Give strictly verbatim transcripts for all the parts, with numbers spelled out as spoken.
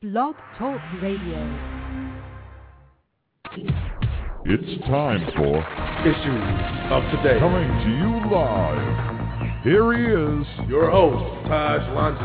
Blog Talk Radio. It's time for Issues of Today. Coming to you live. Here he is, your host, Taj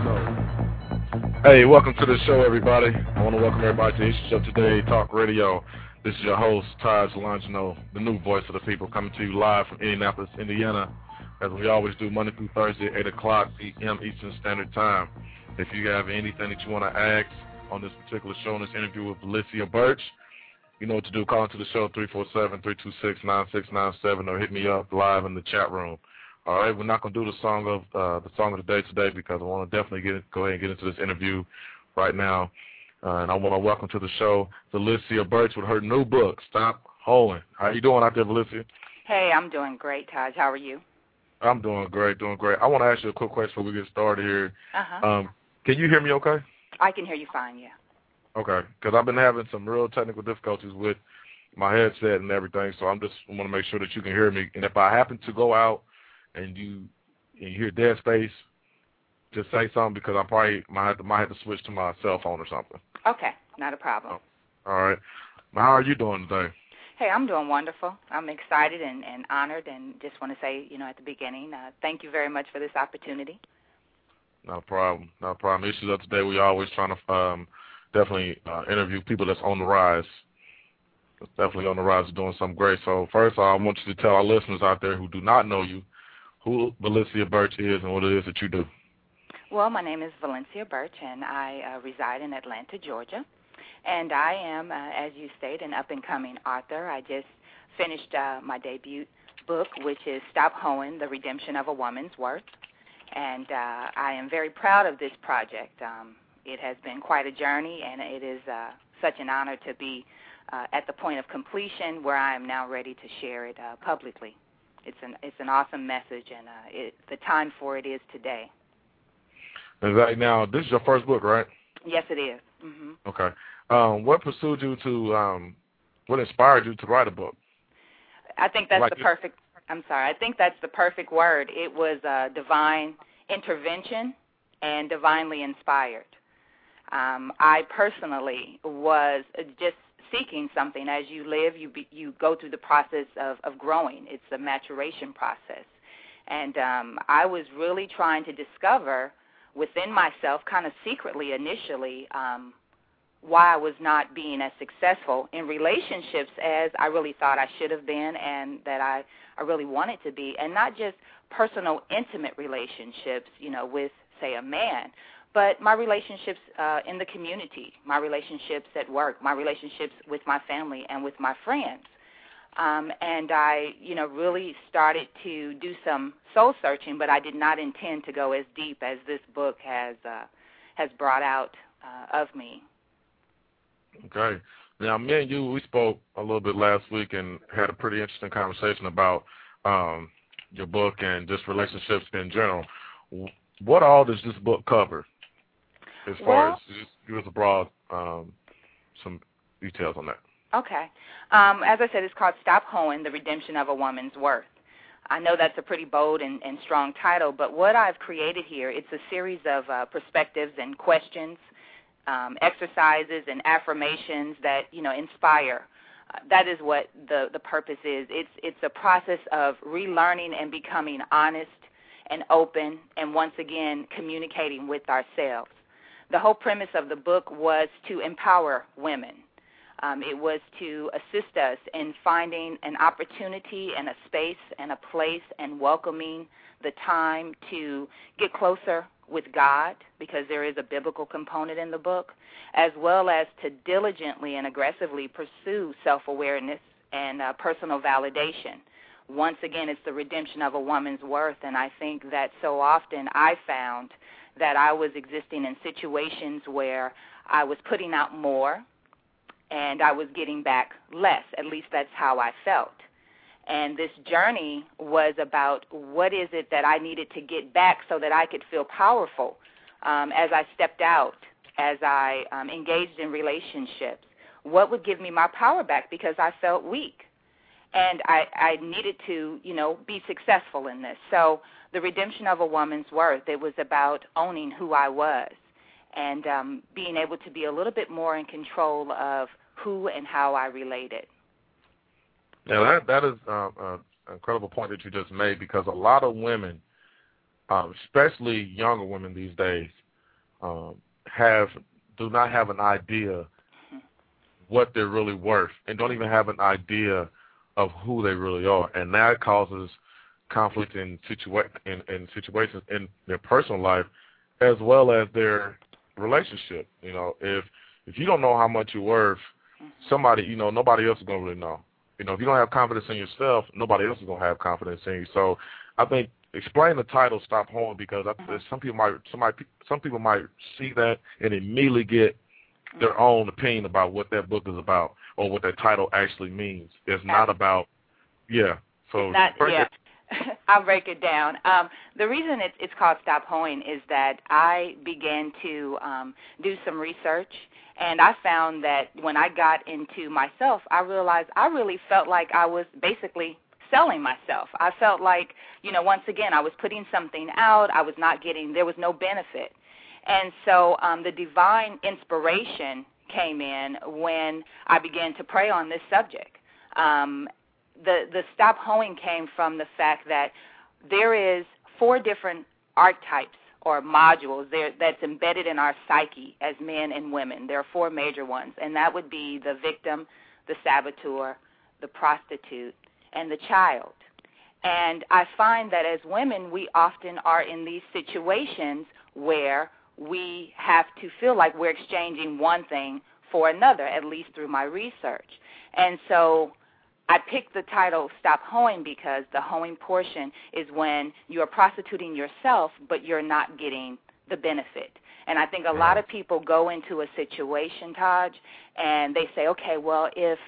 Longino. Hey, welcome to the show, everybody. I want to welcome everybody to Issues of Today Talk Radio. This is your host, Taj Longino, the new voice of the people, coming to you live from Indianapolis, Indiana, as we always do Monday through Thursday, eight o'clock p m Eastern Standard Time. If you have anything that you want to ask on this particular show, in this interview with Valencia Birch, you know what to do. Call into the show, three four seven, three two six, nine six nine seven, or hit me up live in the chat room. All right, we're not going to do the song of uh, the song of the day today because I want to definitely get go ahead and get into this interview right now. Uh, and I want to welcome to the show Valencia Birch with her new book, Stop Hoeing. How you doing out there, Valencia? Hey, I'm doing great, Taj. How are you? I'm doing great, doing great. I want to ask you a quick question before we get started here. Uh-huh. Um, can you hear me okay? I can hear you fine, yeah. Okay, because I've been having some real technical difficulties with my headset and everything, so I'm just want to make sure that you can hear me. And if I happen to go out and you, and you hear dead space, just say something because I probably might have, to, might have to switch to my cell phone or something. Okay, not a problem. Oh, all right. Now, how are you doing today? Hey, I'm doing wonderful. I'm excited and, and honored, and just want to say, you know, at the beginning, uh, thank you very much for this opportunity. No problem. No problem. Issues of Today, we always trying to um, definitely uh, interview people that's on the rise. That's definitely on the rise of doing something great. So first of all, I want you to tell our listeners out there who do not know you who Valencia Birch is and what it is that you do. Well, my name is Valencia Birch, and I uh, reside in Atlanta, Georgia. And I am, uh, as you state, an up-and-coming author. I just finished uh, my debut book, which is Stop Hoeing, The Redemption of a Woman's Worth. And uh, I am very proud of this project. Um, it has been quite a journey, and it is uh, such an honor to be uh, at the point of completion where I am now ready to share it uh, publicly. It's an it's an awesome message, and uh, it, the time for it is today. Exactly. Now, this is your first book, right? Yes, it is. Mm-hmm. Okay. Um, what pursued you to, um, what inspired you to write a book? I think that's like the perfect, I'm sorry, I think that's the perfect word. It was uh, divine intervention and divinely inspired. Um, I personally was just seeking something. As you live, you be, you go through the process of, of growing. It's a maturation process. And um, I was really trying to discover within myself, kind of secretly initially, um, why I was not being as successful in relationships as I really thought I should have been and that I, I really wanted to be. And not just personal, intimate relationships, you know, with, say, a man, but my relationships uh, in the community, my relationships at work, my relationships with my family and with my friends. Um, and I, you know, really started to do some soul searching, but I did not intend to go as deep as this book has uh, has brought out uh, of me. Okay. Now, me and you, we spoke a little bit last week and had a pretty interesting conversation about um, your book and just relationships in general. What all does this book cover? As far well, as just give us a broad, um, some details on that. Okay. Um, as I said, it's called Stop Hoeing, The Redemption of a Woman's Worth. I know that's a pretty bold and, and strong title, but what I've created here, it's a series of uh, perspectives and questions, um, exercises and affirmations that, you know, inspire. Uh, that is what the, the purpose is. It's, it's a process of relearning and becoming honest and open and, once again, communicating with ourselves. The whole premise of the book was to empower women. Um, it was to assist us in finding an opportunity and a space and a place and welcoming the time to get closer with God, because there is a biblical component in the book, as well as to diligently and aggressively pursue self-awareness and uh, personal validation. Once again, it's the redemption of a woman's worth, and I think that so often I found that I was existing in situations where I was putting out more, and I was getting back less. At least that's how I felt. And this journey was about what is it that I needed to get back so that I could feel powerful um, as I stepped out, as I um, engaged in relationships. What would give me my power back, because I felt weak. And I, I needed to, you know, be successful in this. So the redemption of a woman's worth, it was about owning who I was and um, being able to be a little bit more in control of who and how I related. Yeah, that, that is uh, uh, an incredible point that you just made, because a lot of women, um, especially younger women these days, um, have do not have an idea what they're really worth, and don't even have an idea of who they really are, and that causes conflict in, situa- in, in situations in their personal life as well as their relationship. You know, if if you don't know how much you're worth, somebody, you know, nobody else is going to really know. You know, if you don't have confidence in yourself, nobody else is going to have confidence in you. So I think explain the title "Stop Hoeing," because I, some people might somebody some people might see that and immediately get their own opinion about what that book is about or what that title actually means. It's not about, yeah. So not, yeah. I'll break it down. Um, the reason it's, it's called Stop Hoeing is that I began to um, do some research, and I found that when I got into myself, I realized I really felt like I was basically selling myself. I felt like, you know, once again, I was putting something out. I was not getting, there was no benefit. And so um, the divine inspiration came in when I began to pray on this subject. Um, the, the Stop Hoeing came from the fact that there is four different archetypes or modules there that's embedded in our psyche as men and women. There are four major ones, and that would be the victim, the saboteur, the prostitute, and the child. And I find that as women, we often are in these situations where we have to feel like we're exchanging one thing for another, at least through my research. And so I picked the title Stop Hoeing because the hoeing portion is when you're prostituting yourself, but you're not getting the benefit. And I think a lot of people go into a situation, Taj, and they say, okay, well, if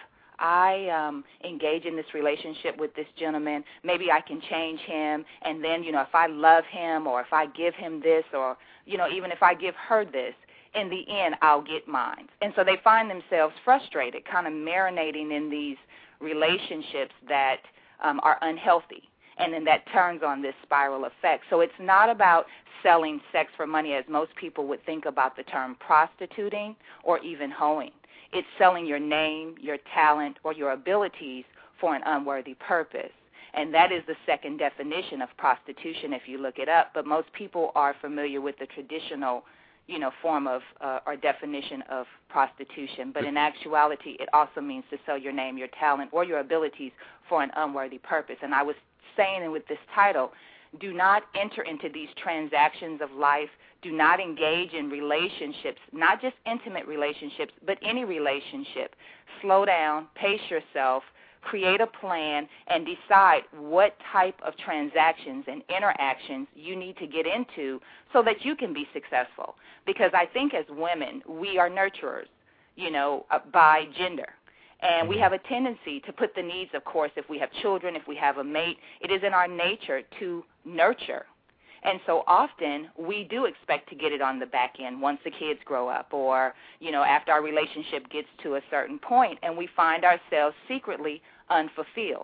I um, engage in this relationship with this gentleman, maybe I can change him, and then, you know, if I love him or if I give him this or, you know, even if I give her this, in the end, I'll get mine. And so they find themselves frustrated, kind of marinating in these relationships that um, are unhealthy, and then that turns on this spiral effect. So it's not about selling sex for money as most people would think about the term prostituting or even hoeing. It's selling your name, your talent, or your abilities for an unworthy purpose. And that is the second definition of prostitution if you look it up. But most people are familiar with the traditional, you know, form of uh, or definition of prostitution. But in actuality, it also means to sell your name, your talent, or your abilities for an unworthy purpose. And I was saying with this title, do not enter into these transactions of life. Do not engage in relationships, not just intimate relationships, but any relationship. Slow down, pace yourself, create a plan, and decide what type of transactions and interactions you need to get into so that you can be successful. Because I think as women, we are nurturers, you know, uh, by gender. And we have a tendency to put the needs, of course, if we have children, if we have a mate, it is in our nature to nurture. And so often we do expect to get it on the back end once the kids grow up or, you know, after our relationship gets to a certain point, and we find ourselves secretly unfulfilled.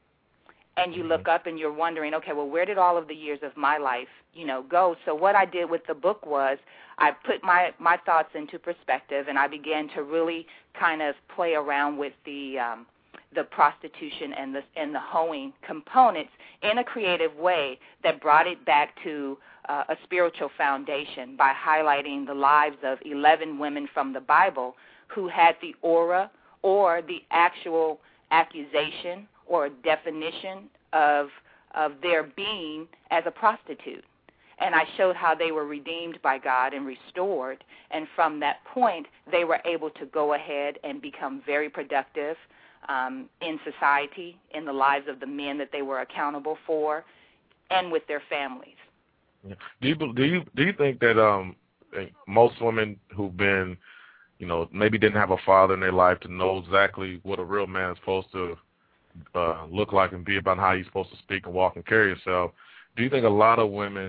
And you look up and you're wondering, okay, well, where did all of the years of my life, you know, go? So what I did with the book was I put my, my thoughts into perspective, and I began to really kind of play around with the um, the prostitution and the and the hoeing components in a creative way that brought it back to uh, a spiritual foundation by highlighting the lives of eleven women from the Bible who had the aura or the actual accusation or definition of of their being as a prostitute. And I showed how they were redeemed by God and restored, and from that point they were able to go ahead and become very productive Um, in society, in the lives of the men that they were accountable for, and with their families. Do you do you do you think that um, most women who've been, you know, maybe didn't have a father in their life to know exactly what a real man is supposed to uh, look like and be about, how he's supposed to speak and walk and carry himself? Do you think a lot of women,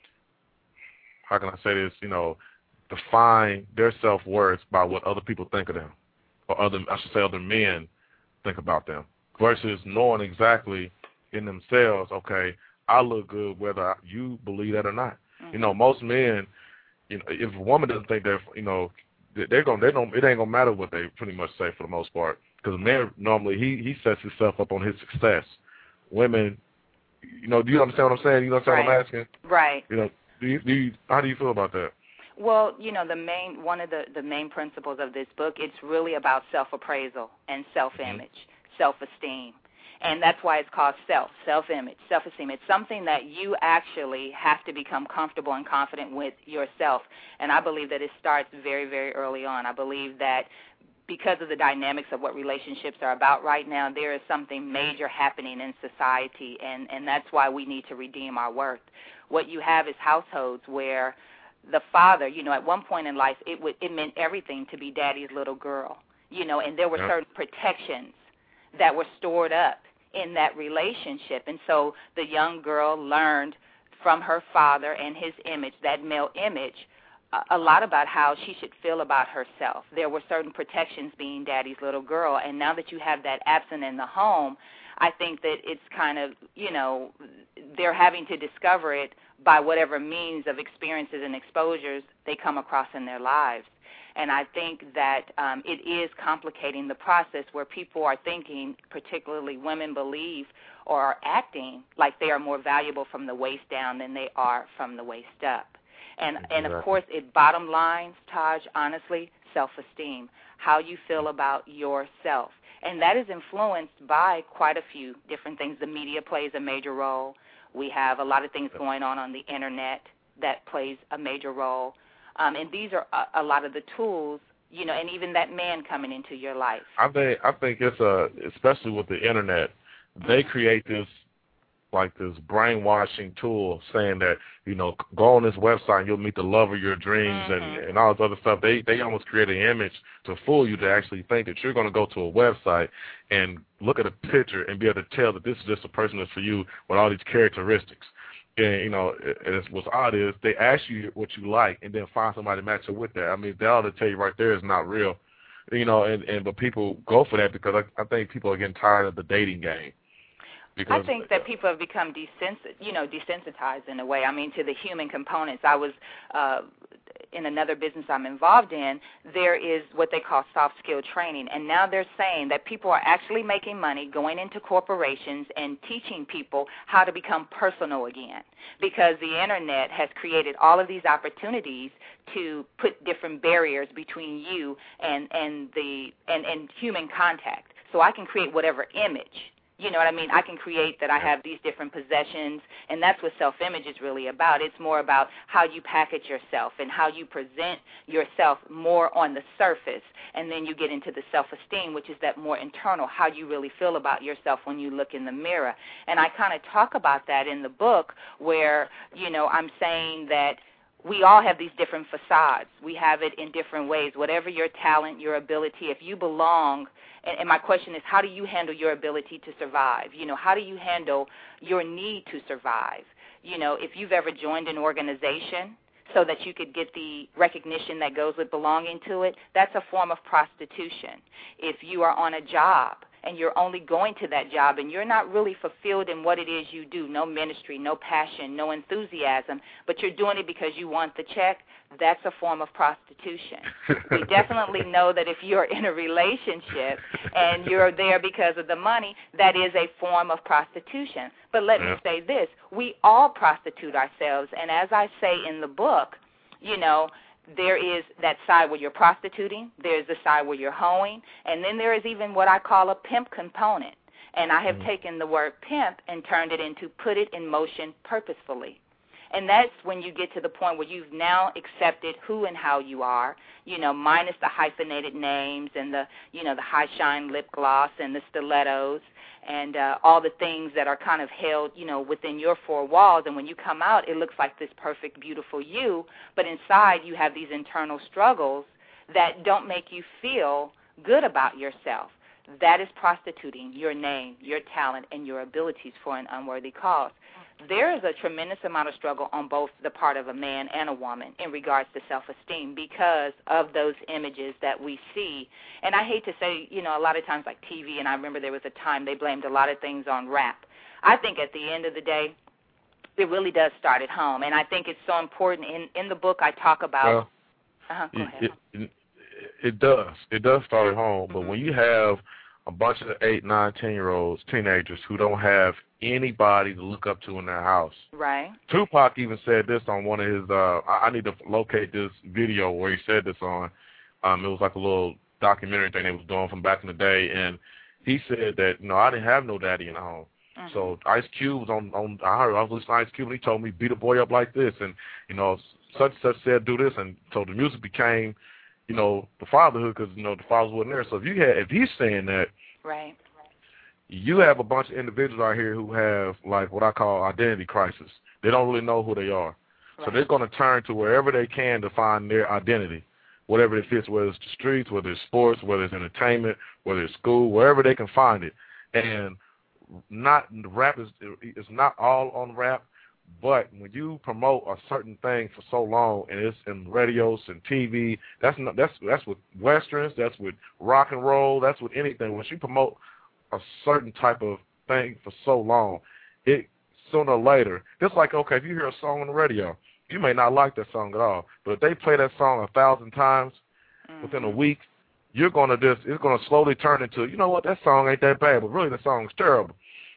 how can I say this, you know, define their self-worth by what other people think of them, or other, I should say, other men think about them, versus knowing exactly in themselves, okay, I look good whether you believe that or not. Mm-hmm. You know, most men, you know, if a woman doesn't think they're, you know, they're gonna, they don't, it ain't gonna matter what they pretty much say for the most part. Because a man normally he he sets himself up on his success. Women, you know, do you understand what I'm saying? You understand right. what I'm asking? Right. You know, do you, do you, how do you feel about that? Well, you know, the main one of the, the main principles of this book, it's really about self-appraisal and self-image, mm-hmm. self-esteem. And that's why it's called self, self-image, self-esteem. It's something that you actually have to become comfortable and confident with yourself. And I believe that it starts very, very early on. I believe that because of the dynamics of what relationships are about right now, there is something major happening in society, and, and that's why we need to redeem our worth. What you have is households where the father, you know, at one point in life, it would it meant everything to be daddy's little girl, you know, and there were yep. certain protections that were stored up in that relationship. And so the young girl learned from her father and his image, that male image, a lot about how she should feel about herself. There were certain protections being daddy's little girl, and now that you have that absent in the home, I think that it's kind of, you know, they're having to discover it by whatever means of experiences and exposures they come across in their lives. And I think that um, it is complicating the process where people are thinking, particularly women believe or are acting like they are more valuable from the waist down than they are from the waist up. And, and of course, it bottom lines, Taj, honestly, self-esteem, how you feel about yourself. And that is influenced by quite a few different things. The media plays a major role. We have a lot of things going on on the Internet that plays a major role. Um, and these are a, a lot of the tools, you know, and even that man coming into your life. I think I think it's a, especially with the Internet, they create this, like this brainwashing tool saying that, you know, go on this website and you'll meet the love of your dreams mm-hmm. and, and all this other stuff. They they almost create an image to fool you to actually think that you're going to go to a website and look at a picture and be able to tell that this is just a person that's for you with all these characteristics. And, you know, it's, what's odd is they ask you what you like and then find somebody to match up with that. I mean, they ought to tell you right there is not real. You know, and, and but people go for that because I, I think people are getting tired of the dating game. Because, I think that people have become desensitized, you know, desensitized in a way. I mean, to the human components. I was uh, in another business I'm involved in. There is what they call soft skill training, and now they're saying that people are actually making money going into corporations and teaching people how to become personal again, because the Internet has created all of these opportunities to put different barriers between you and and the and, and human contact. So I can create whatever image. You know what I mean? I can create that I have these different possessions, and that's what self-image is really about. It's more about how you package yourself and how you present yourself more on the surface, and then you get into the self-esteem, which is that more internal, how you really feel about yourself when you look in the mirror. And I kind of talk about that in the book where, you know, I'm saying that we all have these different facades. We have it in different ways. Whatever your talent, your ability, if you belong, and, and my question is, how do you handle your ability to survive? You know, how do you handle your need to survive? You know, if you've ever joined an organization so that you could get the recognition that goes with belonging to it, that's a form of prostitution. If you are on a job and you're only going to that job and you're not really fulfilled in what it is you do, no ministry, no passion, no enthusiasm, but you're doing it because you want the check, that's a form of prostitution. We definitely know that if you're in a relationship and you're there because of the money, that is a form of prostitution. But let yeah. me say this, we all prostitute ourselves, and as I say in the book, you know, there is that side where you're prostituting, there's the side where you're hoeing, and then there is even what I call a pimp component. And I have mm-hmm. taken the word pimp and turned it into put it in motion purposefully. And that's when you get to the point where you've now accepted who and how you are, you know, minus the hyphenated names and the, you know, the high shine lip gloss and the stilettos and uh, all the things that are kind of held, you know, within your four walls. And when you come out, it looks like this perfect, beautiful you, but inside you have these internal struggles that don't make you feel good about yourself. That is prostituting your name, your talent, and your abilities for an unworthy cause. There is a tremendous amount of struggle on both the part of a man and a woman in regards to self-esteem because of those images that we see. And I hate to say, you know, a lot of times like T V, and I remember there was a time they blamed a lot of things on rap. I think at the end of the day, it really does start at home. And I think it's so important. In, in the book, I talk about... Well, uh-huh, go ahead. It, it, it does. It does start at home. Mm-hmm. But when you have a bunch of eight, nine, ten-year-olds, teenagers who don't have anybody to look up to in their house. Right. Tupac even said this on one of his, uh, I, I need to locate this video where he said this on. Um, it was like a little documentary thing they was doing from back in the day. And he said that, you know, I didn't have no daddy in the home. Mm-hmm. So Ice Cube was on, on, I heard, I was listening to Ice Cube, and he told me, beat a boy up like this. And, you know, such and such said, do this. And so the music became, you know, the fatherhood because, you know, the fathers wasn't there. So if you had, if he's saying that, right, you have a bunch of individuals out here who have, like, what I call identity crisis. They don't really know who they are. Right. So they're going to turn to wherever they can to find their identity, whatever it fits, whether it's the streets, whether it's sports, whether it's entertainment, whether it's school, wherever they can find it. And not rap is it's not all on rap, but when you promote a certain thing for so long, and it's in radios and T V, that's not, that's that's with westerns, that's with rock and roll, that's with anything. When you promote a certain type of thing for so long, it sooner or later, just like, okay, if you hear a song on the radio, you may not like that song at all, but if they play that song a thousand times mm-hmm. within a week, you're gonna just it's gonna slowly turn into, you know what, that song ain't that bad, but really the song's terrible.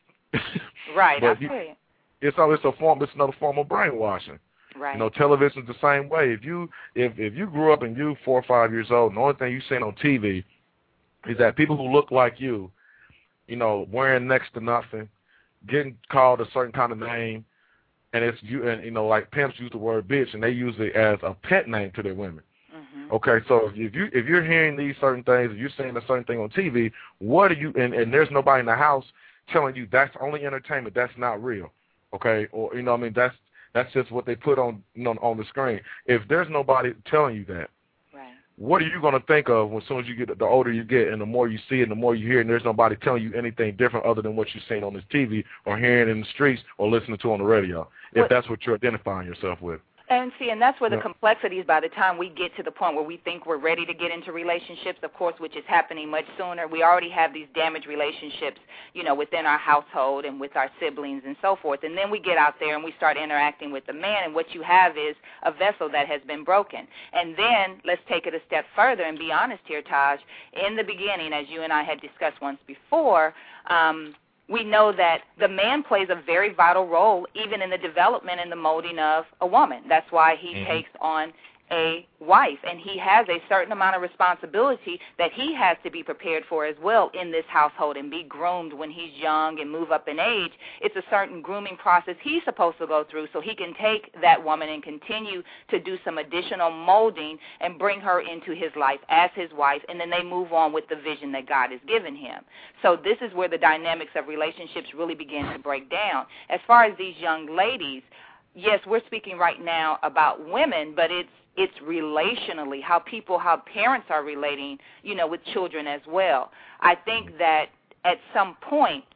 Right, but I feel you. It's always a form. It's another form of brainwashing. Right. You know, television's the same way. If you if if you grew up and you four or five years old, and the only thing you seen on T V is that people who look like you, you know, wearing next to nothing, getting called a certain kind of name, and it's you and you know, like pimps use the word bitch, and they use it as a pet name to their women. Mm-hmm. Okay, so if you if you're hearing these certain things, if you're seeing a certain thing on T V, what are you? And, and there's nobody in the house telling you that's only entertainment. That's not real. Okay, or you know, what I mean, that's that's just what they put on you know, on the screen. If there's nobody telling you that, right, what are you going to think of as soon as you get the older you get, and the more you see and the more you hear, and there's nobody telling you anything different other than what you're seeing on this T V or hearing in the streets or listening to on the radio, if what, that's what you're identifying yourself with. And see, and that's where the yeah. complexity is. By the time we get to the point where we think we're ready to get into relationships, of course, which is happening much sooner, we already have these damaged relationships, you know, within our household and with our siblings and so forth. And then we get out there and we start interacting with the man, and what you have is a vessel that has been broken. And then let's take it a step further and be honest here, Taj. In the beginning, as you and I had discussed once before, um, we know that the man plays a very vital role even in the development and the molding of a woman. That's why he mm-hmm. takes on a wife, and he has a certain amount of responsibility that he has to be prepared for as well in this household and be groomed when he's young and move up in age. It's a certain grooming process he's supposed to go through so he can take that woman and continue to do some additional molding and bring her into his life as his wife, and then they move on with the vision that God has given him. So this is where the dynamics of relationships really begin to break down. As far as these young ladies, yes, we're speaking right now about women, but it's It's relationally, how people, how parents are relating, you know, with children as well. I think that at some point,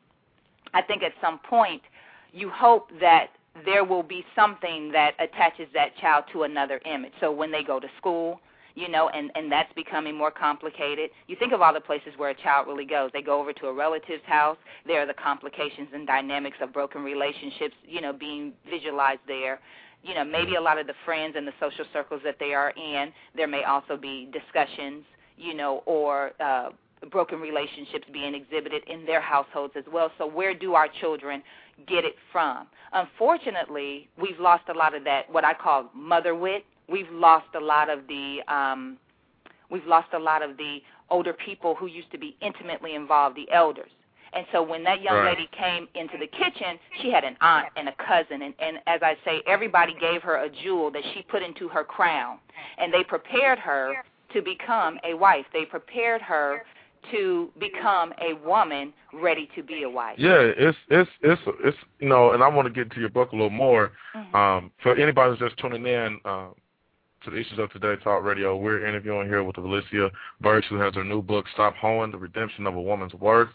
I think at some point, you hope that there will be something that attaches that child to another image. So when they go to school, you know, and, and that's becoming more complicated. You think of all the places where a child really goes. They go over to a relative's house. There are the complications and dynamics of broken relationships, you know, being visualized there. You know, maybe a lot of the friends and the social circles that they are in, there may also be discussions, you know, or uh, broken relationships being exhibited in their households as well. So where do our children get it from? Unfortunately, we've lost a lot of that, what I call mother wit. We've lost a lot of the, um, we've lost a lot of the older people who used to be intimately involved, the elders. And so when that young right. lady came into the kitchen, she had an aunt and a cousin. And, and as I say, everybody gave her a jewel that she put into her crown. And they prepared her to become a wife. They prepared her to become a woman ready to be a wife. Yeah, it's, it's, it's, it's you know, and I want to get into your book a little more. Mm-hmm. Um, for anybody who's just tuning in uh, to the Issues of Today Talk Radio, we're interviewing here with Alicia Birch, who has her new book, Stop Hoeing, The Redemption of a Woman's Worth.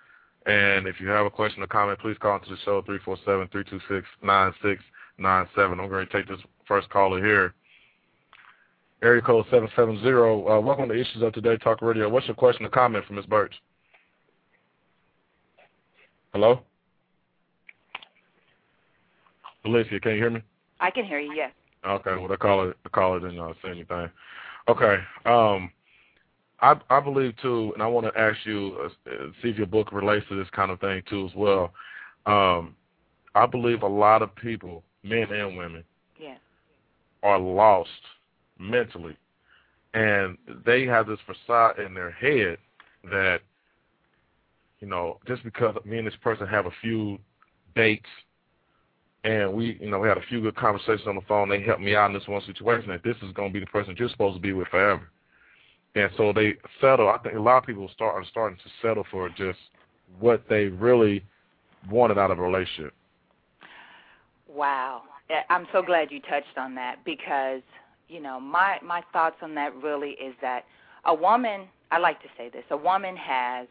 And if you have a question or comment, please call into the show, three four seven, three two six, nine six nine seven. I'm going to take this first caller here. Area code seven seven zero. Uh, welcome to Issues of Today Talk Radio. What's your question or comment for Miz Birch? Hello? Felicia, can you hear me? I can hear you, yes. Okay, well, the caller, the caller didn't uh, say anything. Okay, um, I, I believe, too, and I want to ask you, uh, see if your book relates to this kind of thing, too, as well. Um, I believe a lot of people, men and women, yes. are lost mentally. And they have this facade in their head that, you know, just because me and this person have a few dates and we, you know, we had a few good conversations on the phone, they helped me out in this one situation, that this is going to be the person that you're supposed to be with forever. And so they settle. I think a lot of people start are starting to settle for just what they really wanted out of a relationship. Wow. I'm so glad you touched on that because, you know, my, my thoughts on that really is that a woman, I like to say this, a woman has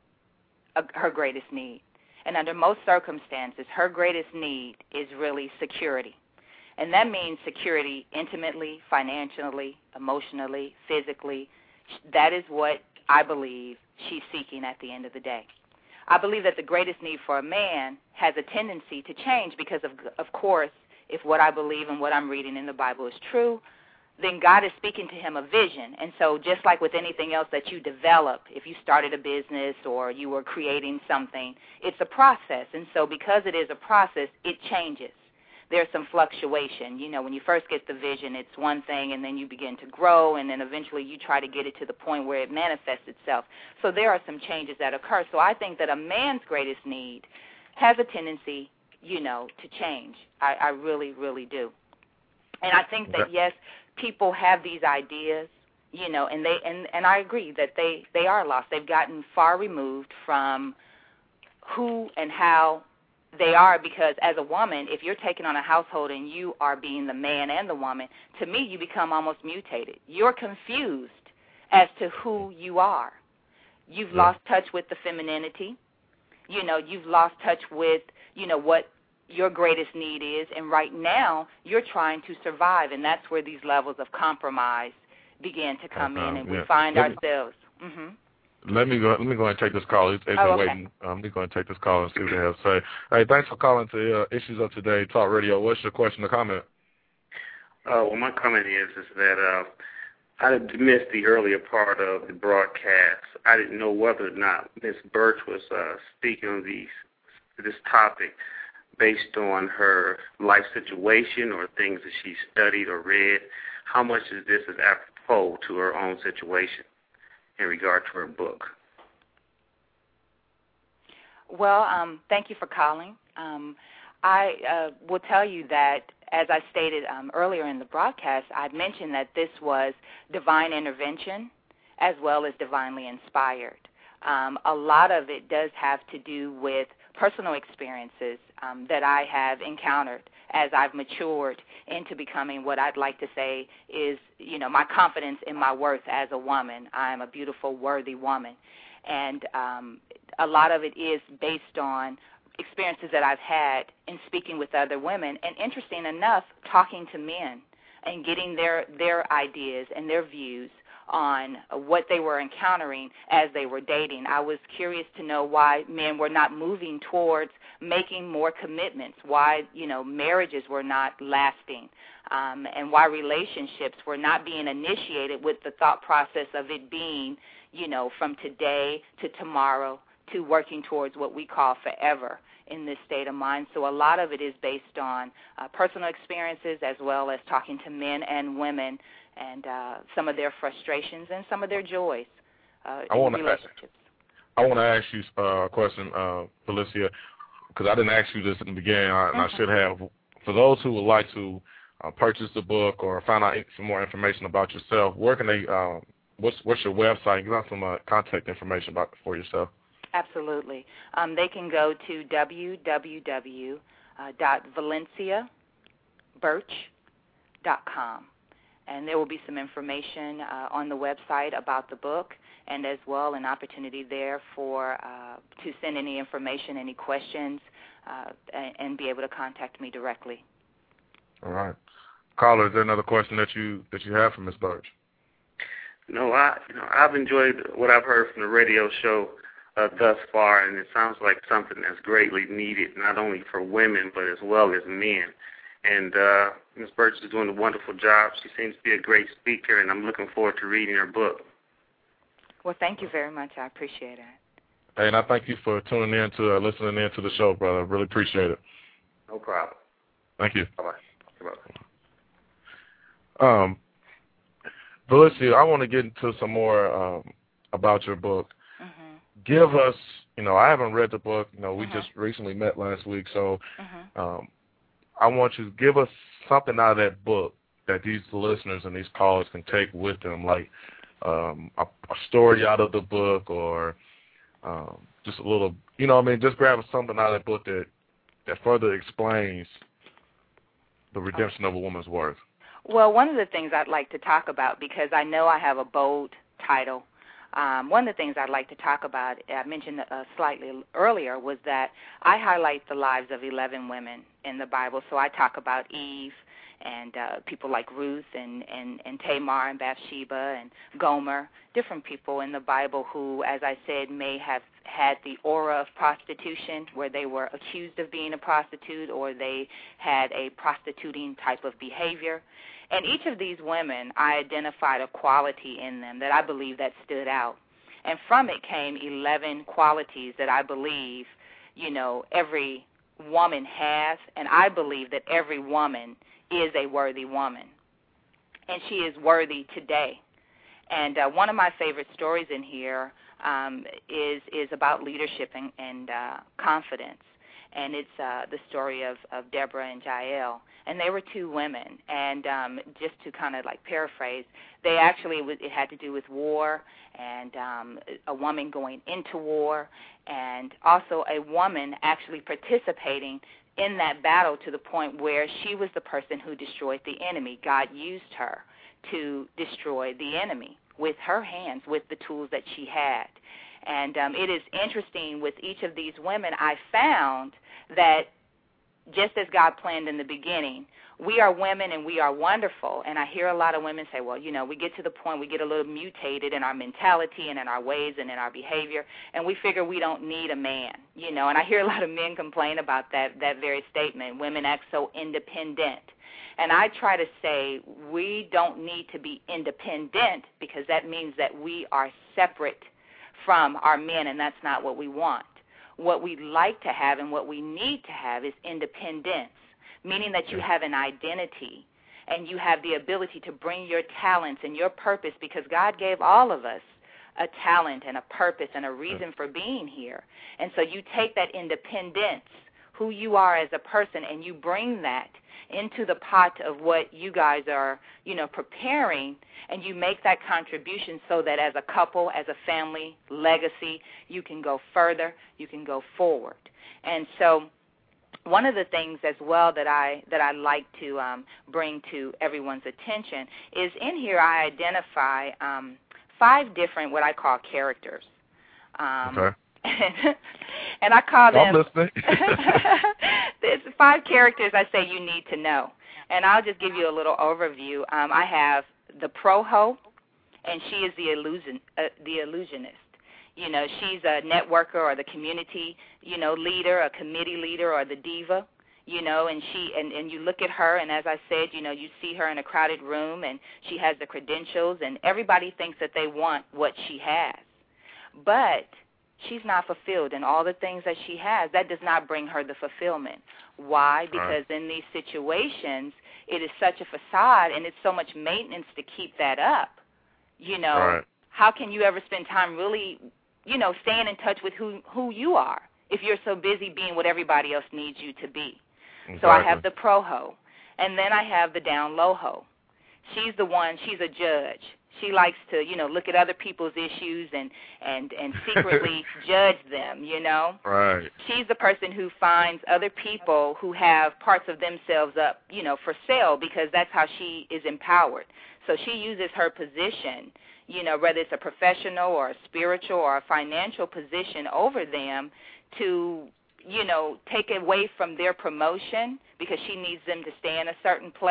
a, her greatest need. And under most circumstances, her greatest need is really security. And that means security intimately, financially, emotionally, physically. That is what I believe she's seeking at the end of the day. I believe that the greatest need for a man has a tendency to change because, of, of course, if what I believe and what I'm reading in the Bible is true, then God is speaking to him a vision. And so just like with anything else that you develop, if you started a business or you were creating something, it's a process. And so because it is a process, it changes. There's some fluctuation. You know, when you first get the vision, it's one thing, and then you begin to grow, and then eventually you try to get it to the point where it manifests itself. So there are some changes that occur. So I think that a man's greatest need has a tendency, you know, to change. I, I really, really do. And I think that, yes, people have these ideas, you know, and they and, and I agree that they, they are lost. They've gotten far removed from who and how they are, because as a woman, if you're taking on a household and you are being the man and the woman, to me you become almost mutated. You're confused as to who you are. You've yeah. lost touch with the femininity. You know, you've lost touch with, you know, what your greatest need is, and right now you're trying to survive, and that's where these levels of compromise begin to come uh, in, and yeah. we find let ourselves. Me, mm-hmm. Let me go. Let me go and take this call. It's, it's oh, been okay. waiting. Um, let me go and take this call and see what they have to say. Hey, thanks for calling to uh, Issues of Today Talk Radio. What's your question or comment? Uh, well, my comment is is that uh, I missed the earlier part of the broadcast. I didn't know whether or not Miz Birch was uh, speaking on these this topic based on her life situation or things that she studied or read. How much is this is apropos to her own situation in regard to her book? Well, um, thank you for calling. Um, I uh, will tell you that, as I stated um, earlier in the broadcast, I mentioned that this was divine intervention as well as divinely inspired. Um, a lot of it does have to do with personal experiences um, that I have encountered as I've matured into becoming what I'd like to say is, you know, my confidence in my worth as a woman. I am a beautiful, worthy woman. And um, a lot of it is based on experiences that I've had in speaking with other women, and interesting enough, talking to men and getting their, their ideas and their views on what they were encountering as they were dating. I was curious to know why men were not moving towards making more commitments, why, you know, marriages were not lasting, um, and why relationships were not being initiated with the thought process of it being, you know, from today to tomorrow to working towards what we call forever in this state of mind. So a lot of it is based on uh, personal experiences as well as talking to men and women and uh, some of their frustrations and some of their joys uh, I in relationships. Ask, I want to ask you uh, a question, uh, Felicia, because I didn't ask you this in the beginning, I, and mm-hmm. I should have. For those who would like to uh, purchase the book or find out some more information about yourself, where can they? Uh, what's what's your website? Give out some uh, contact information about for yourself. Absolutely. Um, they can go to w w w dot valencia birch dot com. And there will be some information uh, on the website about the book, and as well an opportunity there for uh, to send any information, any questions, uh, and, and be able to contact me directly. All right. Caller, is there another question that you that you have for Miz Birch? No, I you know I've enjoyed what I've heard from the radio show uh, thus far, and it sounds like something that's greatly needed, not only for women but as well as men. And uh, Miz Birch is doing a wonderful job. She seems to be a great speaker, and I'm looking forward to reading her book. Well, thank you very much. I appreciate it. Hey, and I thank you for tuning in to, uh, listening in to the show, brother. I really appreciate it. No problem. Thank you. Bye-bye. Bye-bye. Um, Valencia, I want to get into some more um, about your book. Mm-hmm. Give us, you know, I haven't read the book. You know, we mm-hmm. just recently met last week, so mm-hmm. um, I want you to give us something out of that book that these listeners and these callers can take with them, like um, a, a story out of the book or um, just a little, you know what I mean, just grab something out of that book that, that further explains the redemption of a woman's worth. Well, one of the things I'd like to talk about, because I know I have a bold title, um, one of the things I'd like to talk about, I mentioned uh, slightly earlier, was that I highlight the lives of eleven women in the Bible. So I talk about Eve and uh, people like Ruth and, and, and Tamar and Bathsheba and Gomer, different people in the Bible who, as I said, may have had the aura of prostitution, where they were accused of being a prostitute or they had a prostituting type of behavior. And each of these women, I identified a quality in them that I believe that stood out. And from it came eleven qualities that I believe, you know, every woman has, and I believe that every woman is a worthy woman. And she is worthy today. And uh, one of my favorite stories in here um, is is about leadership and, and uh, confidence. And it's uh, the story of, of Deborah and Jael. And they were two women. And um, just to kind of like paraphrase, they actually, it, was, it had to do with war and um, a woman going into war, and also a woman actually participating in that battle to the point where she was the person who destroyed the enemy. God used her to destroy the enemy with her hands, with the tools that she had. And um, it is interesting with each of these women, I found that just as God planned in the beginning, we are women and we are wonderful. And I hear a lot of women say, well, you know, we get to the point, we get a little mutated in our mentality and in our ways and in our behavior, and we figure we don't need a man, you know. And I hear a lot of men complain about that, that very statement, women act so independent. And I try to say we don't need to be independent, because that means that we are separate from our men, and that's not what we want. What we like to have and what we need to have is independence, meaning that you have an identity and you have the ability to bring your talents and your purpose, because God gave all of us a talent and a purpose and a reason for being here. And so you take that independence, who you are as a person, and you bring that into the pot of what you guys are, you know, preparing, and you make that contribution so that as a couple, as a family, legacy, you can go further, you can go forward. And so one of the things as well that I that I like to um, bring to everyone's attention is in here I identify um, five different what I call characters. Um, okay. And I call them, I'm listening. there's five characters I say you need to know. And I'll just give you a little overview. Um, I have the pro-ho, and she is the illusion, uh, the illusionist. You know, she's a networker or the community, you know, leader, a committee leader, or the diva, you know, and she and, and you look at her, and as I said, you know, you see her in a crowded room, and she has the credentials, and everybody thinks that they want what she has. But she's not fulfilled in all the things that she has. That does not bring her the fulfillment. Why? Because right. in these situations, it is such a facade, and it's so much maintenance to keep that up. You know, right. how can you ever spend time really, you know, staying in touch with who, who you are if you're so busy being what everybody else needs you to be? Exactly. So I have the pro-ho, and then I have the down-low-ho. She's the one, she's a judge. She likes to, you know, look at other people's issues and, and, and secretly judge them, you know. Right. She's the person who finds other people who have parts of themselves up, you know, for sale, because that's how she is empowered. So she uses her position, you know, whether it's a professional or a spiritual or a financial position over them to, you know, take away from their promotion because she needs them to stay in a certain place.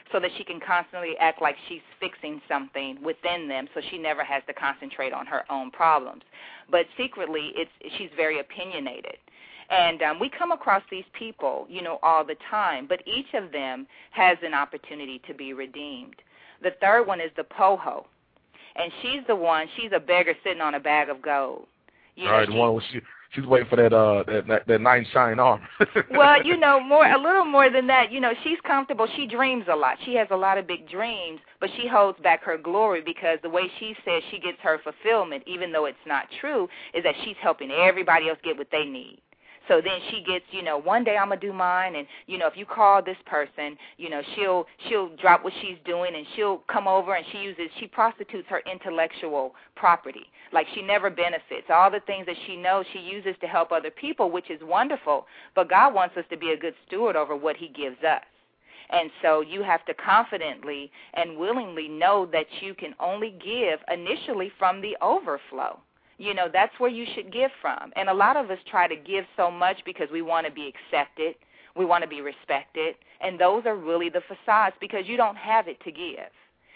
so that she can constantly act like she's fixing something within them so she never has to concentrate on her own problems. But secretly, it's she's very opinionated. And um, we come across these people, you know, all the time, but each of them has an opportunity to be redeemed. The third one is the Poho, and she's the one, she's a beggar sitting on a bag of gold. You all know, right, she, the one she, she's waiting for that uh that that, that knight in shining armor. Well, you know, more a little more than that. You know, she's comfortable. She dreams a lot. She has a lot of big dreams, but she holds back her glory because the way she says she gets her fulfillment, even though it's not true, is that she's helping everybody else get what they need. So then she gets, you know, one day I'm going to do mine, and, you know, if you call this person, you know, she'll she'll drop what she's doing, and she'll come over, and she uses, she prostitutes her intellectual property. Like, she never benefits. All the things that she knows she uses to help other people, which is wonderful, but God wants us to be a good steward over what he gives us. And so you have to confidently and willingly know that you can only give initially from the overflow. You know, that's where you should give from. And a lot of us try to give so much because we want to be accepted, we want to be respected, and those are really the facades because you don't have it to give.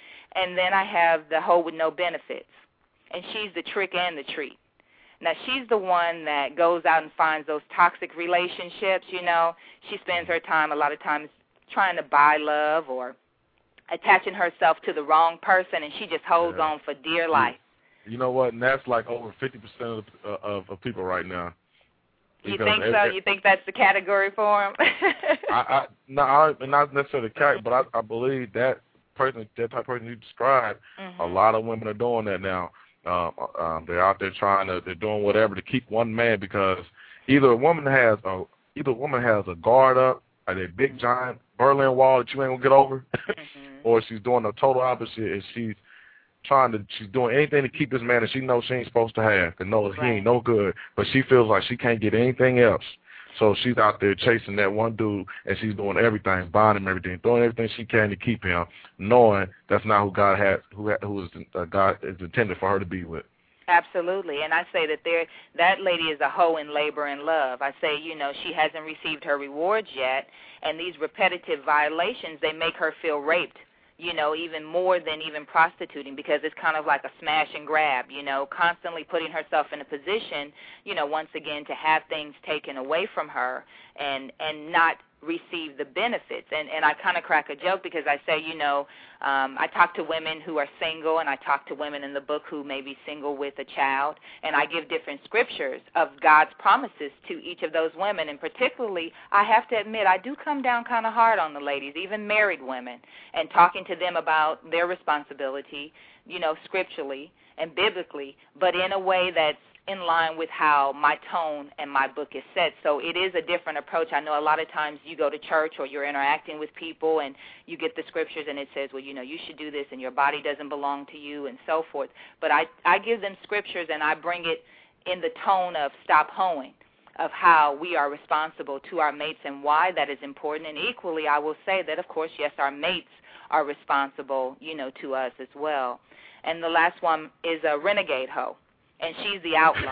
And then I have the hoe with no benefits, and she's the trick and the treat. Now, she's the one that goes out and finds those toxic relationships, you know. She spends her time a lot of times trying to buy love or attaching herself to the wrong person, and she just holds yeah. on for dear life. You know what? And that's like over fifty percent of, uh, of of people right now. You think so? It, you think that's the category for them? I, I no, I, not necessarily the category, but I, I believe that person, that type of person you described, mm-hmm. a lot of women are doing that now. Um, um, they're out there trying to, they're doing whatever to keep one man because either a woman has a, either a woman has a guard up, or a big giant Berlin Wall that you ain't gonna get over, mm-hmm. or she's doing the total opposite, and she's trying to, she's doing anything to keep this man that she knows she ain't supposed to have, and knows right. he ain't no good, but she feels like she can't get anything else. So she's out there chasing that one dude, and she's doing everything, buying him everything, doing everything she can to keep him, knowing that's not who God has, who who is uh, God is intended for her to be with. Absolutely, and I say that there, that lady is a hoe in labor and love. I say, you know, she hasn't received her rewards yet, and these repetitive violations, they make her feel raped, you know, even more than even prostituting, because it's kind of like a smash and grab, you know, constantly putting herself in a position, you know, once again to have things taken away from her and and not receive the benefits. And, and I kind of crack a joke because I say, you know, um, I talk to women who are single, and I talk to women in the book who may be single with a child, and I give different scriptures of God's promises to each of those women. And particularly, I have to admit, I do come down kind of hard on the ladies, even married women, and talking to them about their responsibility, you know, scripturally and biblically, but in a way that's in line with how my tone and my book is set. So it is a different approach. I know a lot of times you go to church or you're interacting with people and you get the scriptures and it says, well, you know, you should do this and your body doesn't belong to you and so forth. But I, I give them scriptures and I bring it in the tone of stop hoeing, of how we are responsible to our mates and why that is important. And equally, I will say that, of course, yes, our mates are responsible, you know, to us as well. And the last one is a renegade hoe. And she's the outlaw.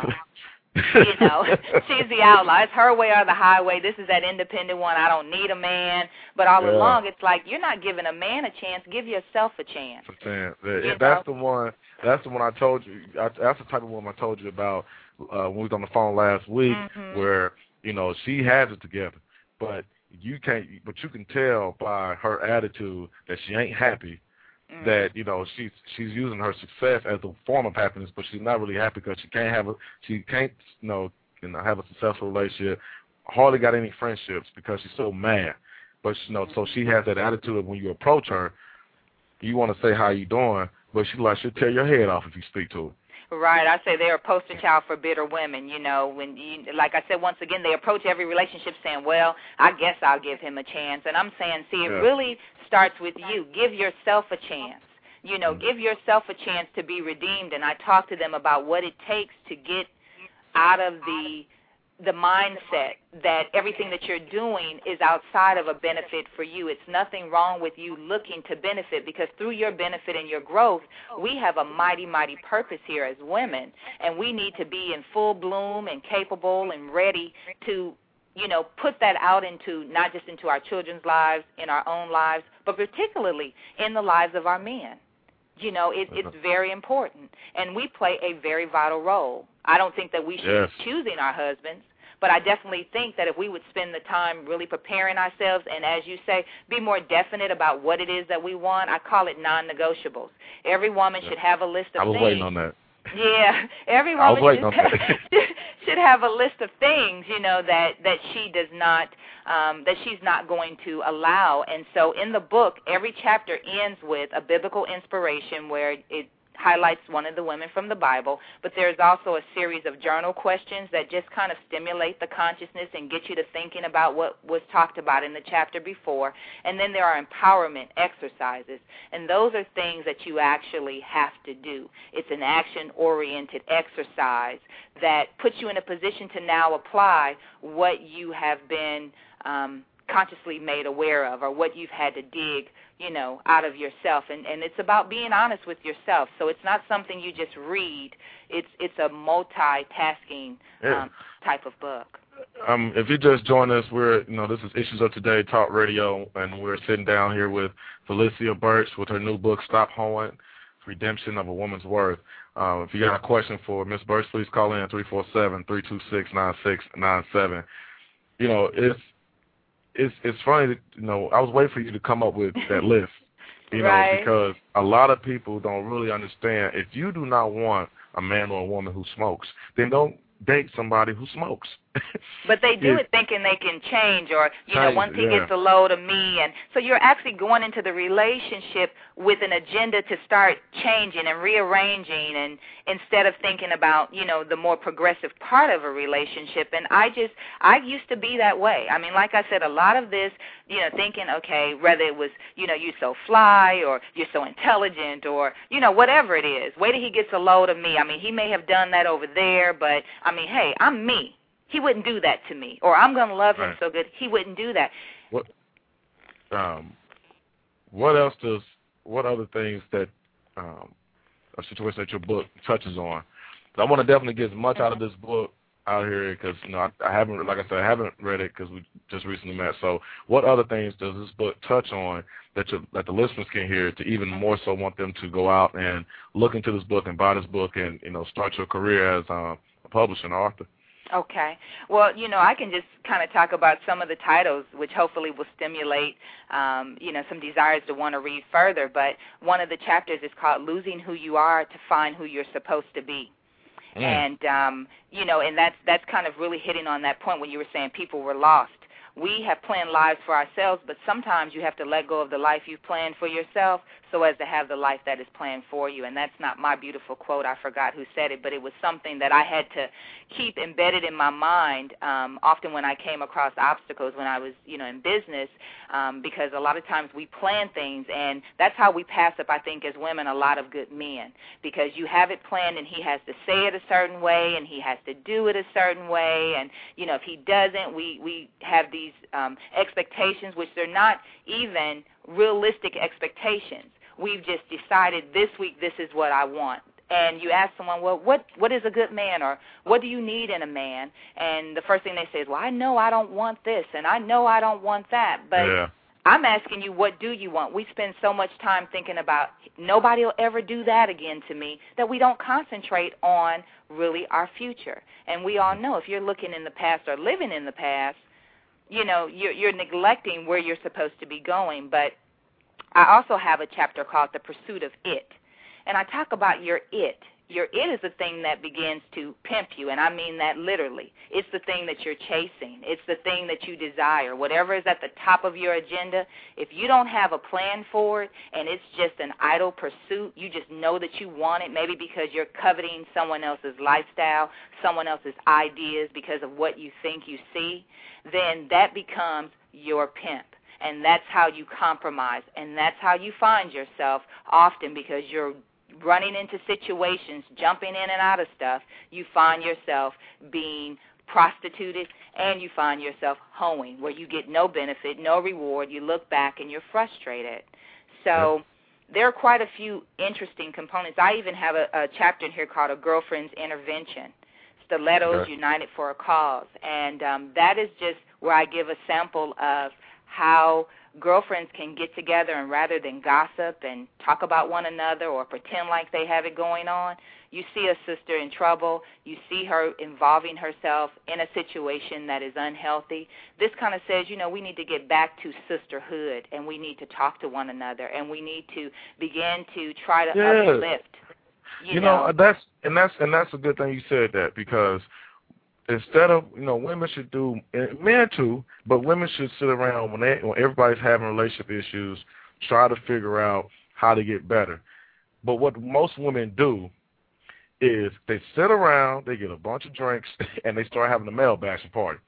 You know, she's the outlaw. It's her way or the highway. This is that independent one. I don't need a man. But all yeah. along, it's like you're not giving a man a chance. Give yourself a chance. A chance. Yeah, that's the one. That's the one I told you. I, that's the type of woman I told you about uh, when we was on the phone last week, mm-hmm. where you know she has it together, but you can't. But you can tell by her attitude that she ain't happy. Mm. That you know she's she's using her success as a form of happiness, but she's not really happy because she can't have a she can't you know you know have a successful relationship. Hardly got any friendships because she's so mad. But you know, so she has that attitude of when you approach her, you want to say how you doing, but she like she'll tear your head off if you speak to her. Right, I say they're a poster child for bitter women. You know, when you, like I said, once again, they approach every relationship saying, "Well, I guess I'll give him a chance." And I'm saying, see, it yeah. really starts with you. Give yourself a chance. You know, mm-hmm. give yourself a chance to be redeemed. And I talk to them about what it takes to get out of the the mindset that everything that you're doing is outside of a benefit for you. It's nothing wrong with you looking to benefit, because through your benefit and your growth, we have a mighty, mighty purpose here as women, and we need to be in full bloom and capable and ready to you know, put that out into not just into our children's lives, in our own lives, but particularly in the lives of our men. You know, it, it's very important, and we play a very vital role. I don't think that we should yes. be choosing our husbands, but I definitely think that if we would spend the time really preparing ourselves and, as you say, be more definite about what it is that we want, I call it non-negotiables. Every woman yeah. should have a list of things. I was things. waiting on that. Yeah, every woman should, should, should have a list of things, you know, that, that she does not, um, that she's not going to allow. And so in the book, every chapter ends with a biblical inspiration where it highlights one of the women from the Bible, but there's also a series of journal questions that just kind of stimulate the consciousness and get you to thinking about what was talked about in the chapter before. And then there are empowerment exercises, and those are things that you actually have to do. It's an action-oriented exercise that puts you in a position to now apply what you have been um, consciously made aware of, or what you've had to dig, you know, out of yourself. And, and it's about being honest with yourself. So it's not something you just read. It's it's a multitasking yeah. um, type of book. Um, if you just joined us, we're, you know, this is Issues of Today Talk Radio, and we're sitting down here with Felicia Birch with her new book, Stop Hoeing, Redemption of a Woman's Worth. Uh, if you got a question for Miz Birch, please call in three four seven, three two six, nine six nine seven. You know, it's It's it's funny that, you know, I was waiting for you to come up with that list, you right. know, because a lot of people don't really understand. If you do not want a man or a woman who smokes, then don't date somebody who smokes. But they do it, it thinking they can change, or, you change, know, once he yeah. gets a load of me. And so you're actually going into the relationship with an agenda to start changing and rearranging, and instead of thinking about, you know, the more progressive part of a relationship. And I just, I used to be that way. I mean, like I said, a lot of this, you know, thinking, okay, whether it was, you know, you're so fly, or you're so intelligent, or, you know, whatever it is, wait till he gets a load of me. I mean, he may have done that over there, but, I mean, hey, I'm me. He wouldn't do that to me. Or I'm going to love him right. so good, he wouldn't do that. What um, what else does, what other things that, um, a situation that your book touches on? I want to definitely get as much mm-hmm. out of this book out here, because, you know, I, I haven't, like I said, I haven't read it because we just recently met. So what other things does this book touch on that, you, that the listeners can hear to even more so want them to go out and look into this book and buy this book and, you know, start your career as um, a publisher and author? Okay. Well, you know, I can just kind of talk about some of the titles, which hopefully will stimulate, um, you know, some desires to want to read further. But one of the chapters is called Losing Who You Are to Find Who You're Supposed to Be. Mm. And, um, you know, and that's, that's kind of really hitting on that point when you were saying people were lost. We have planned lives for ourselves, but sometimes you have to let go of the life you've planned for yourself so as to have the life that is planned for you. And that's not my beautiful quote. I forgot who said it, but it was something that I had to keep embedded in my mind um, often when I came across obstacles when I was, you know, in business, um, because a lot of times we plan things, and that's how we pass up, I think, as women, a lot of good men, because you have it planned and he has to say it a certain way and he has to do it a certain way, and, you know, if he doesn't, we, we have these um, expectations, which they're not even realistic expectations. We've just decided this week this is what I want. And you ask someone, well, what what is a good man, or what do you need in a man? And the first thing they say is, well, I know I don't want this, and I know I don't want that. But yeah. I'm asking you, what do you want? We spend so much time thinking about nobody will ever do that again to me that we don't concentrate on really our future. And we all know if you're looking in the past or living in the past, you know, you're, you're neglecting where you're supposed to be going. But I also have a chapter called The Pursuit of It. And I talk about your it. Your it is the thing that begins to pimp you, and I mean that literally. It's the thing that you're chasing. It's the thing that you desire. Whatever is at the top of your agenda, if you don't have a plan for it and it's just an idle pursuit, you just know that you want it, maybe because you're coveting someone else's lifestyle, someone else's ideas because of what you think you see, then that becomes your pimp. And that's how you compromise, and that's how you find yourself often, because you're running into situations, jumping in and out of stuff, you find yourself being prostituted, and you find yourself hoeing, where you get no benefit, no reward, you look back and you're frustrated. So yep. There are quite a few interesting components. I even have a, a chapter in here called A Girlfriend's Intervention, Stilettos okay. United for a Cause, and um, that is just where I give a sample of how girlfriends can get together and rather than gossip and talk about one another or pretend like they have it going on, you see a sister in trouble, you see her involving herself in a situation that is unhealthy. This kind of says, you know, we need to get back to sisterhood, and we need to talk to one another, and we need to begin to try to yeah. uplift. You, you know, know, that's and that's and that's a good thing you said that, because instead of, you know, women should do, and men too, but women should sit around when they when everybody's having relationship issues, try to figure out how to get better. But what most women do is they sit around, they get a bunch of drinks, and they start having a male bashing party.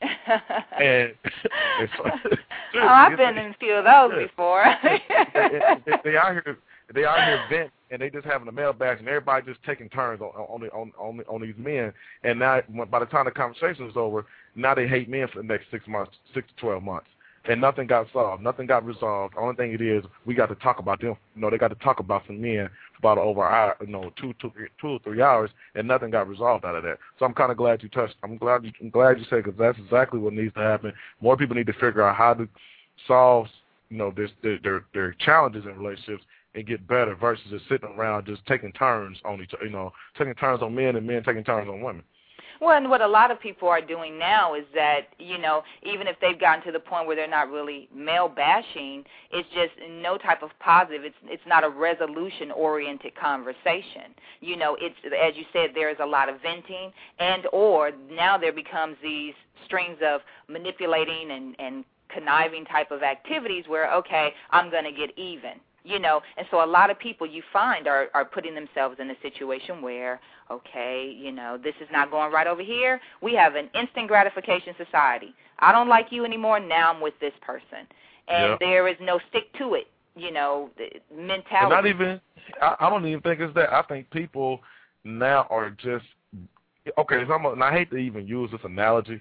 and it's, oh, I've been in a few of those yeah. before. they, they, they out here, they out here vent, and they just having a male bash, and everybody just taking turns on on the, on, on, on these men. And now, by the time the conversation is over, now they hate men for the next six months, six to twelve months. And nothing got solved. Nothing got resolved. The only thing it is, we got to talk about them. You know, they got to talk about some men for about over an hour, you know, two, two, two or three hours, and nothing got resolved out of that. So I'm kind of glad you touched. I'm glad you, I'm glad you said, because that's exactly what needs to happen. More people need to figure out how to solve, you know, this, their, their their challenges in relationships and get better versus just sitting around just taking turns on each, you know, taking turns on men and men taking turns on women. Well, and what a lot of people are doing now is that, you know, even if they've gotten to the point where they're not really male bashing, it's just no type of positive. It's it's not a resolution-oriented conversation. You know, it's, as you said, there is a lot of venting, and or now there becomes these strings of manipulating and, and conniving type of activities where, okay, I'm going to get even. You know, and so a lot of people you find are, are putting themselves in a situation where, okay, you know, this is not going right over here. We have an instant gratification society. I don't like you anymore. Now I'm with this person. And yep. there is no stick to it, you know, mentality. And not even, I, I don't even think it's that. I think people now are just, okay, so I'm a, and I hate to even use this analogy,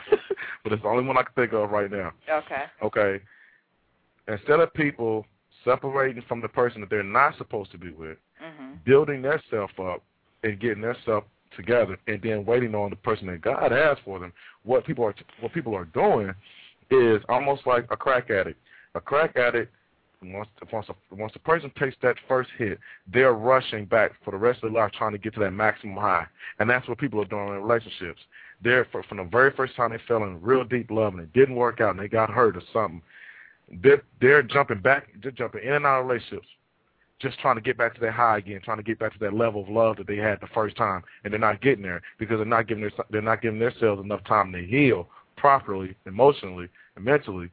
but it's the only one I can think of right now. Okay. Okay. Instead of people separating from the person that they're not supposed to be with, mm-hmm. building their self up and getting their self together, and then waiting on the person that God has for them. What people are what people are doing is almost like a crack addict. A crack addict, once once a, once a person takes that first hit, they're rushing back for the rest of their life trying to get to that maximum high, and that's what people are doing in relationships. They're from the very first time they fell in real deep love and it didn't work out and they got hurt or something. They're, they're jumping back, they're jumping in and out of relationships, just trying to get back to that high again, trying to get back to that level of love that they had the first time, and they're not getting there because they're not giving their, they're not giving themselves enough time to heal properly, emotionally and mentally,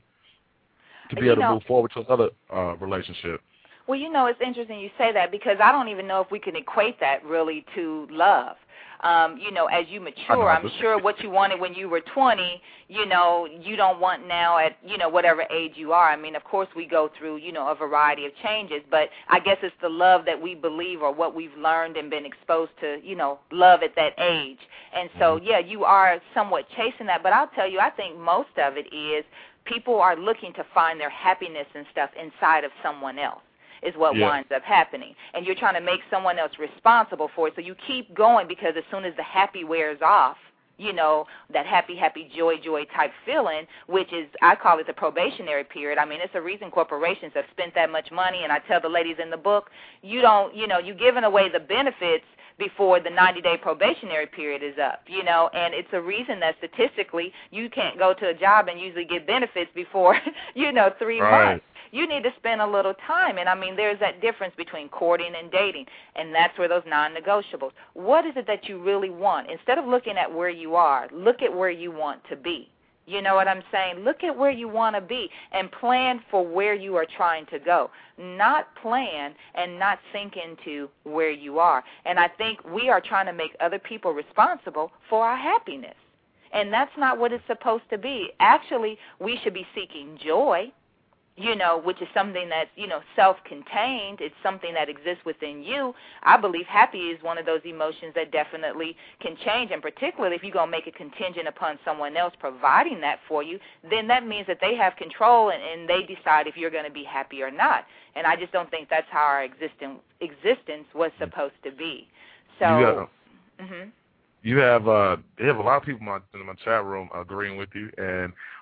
to be you able know, to move forward to another uh, relationship. Well, you know, it's interesting you say that, because I don't even know if we can equate that really to love. Um, you know, as you mature, I'm sure what you wanted when you were twenty, you know, you don't want now at, you know, whatever age you are. I mean, of course, we go through, you know, a variety of changes, but I guess it's the love that we believe or what we've learned and been exposed to, you know, love at that age. And so, yeah, you are somewhat chasing that, but I'll tell you, I think most of it is people are looking to find their happiness and stuff inside of someone else. Is what yeah. winds up happening. And you're trying to make someone else responsible for it. So you keep going, because as soon as the happy wears off, you know, that happy, happy, joy, joy type feeling, which is, I call it the probationary period. I mean, it's a reason corporations have spent that much money. And I tell the ladies in the book, you don't, you know, you're giving away the benefits before the ninety-day probationary period is up, you know, and it's a reason that statistically you can't go to a job and usually get benefits before, you know, three right. months. You need to spend a little time, and I mean, there's that difference between courting and dating, and that's where those non-negotiables. What is it that you really want? Instead of looking at where you are, look at where you want to be. You know what I'm saying? Look at where you want to be and plan for where you are trying to go. Not plan and not sink into where you are. And I think we are trying to make other people responsible for our happiness. And that's not what it's supposed to be. Actually, we should be seeking joy, you know, which is something that's, you know, self-contained. It's something that exists within you. I believe happy is one of those emotions that definitely can change, and particularly if you're going to make it contingent upon someone else providing that for you, then that means that they have control and, and they decide if you're going to be happy or not. And I just don't think that's how our existence existence was supposed to be. So, yeah. mm-hmm. You have uh, you have a lot of people in my, in my chat room agreeing with you, and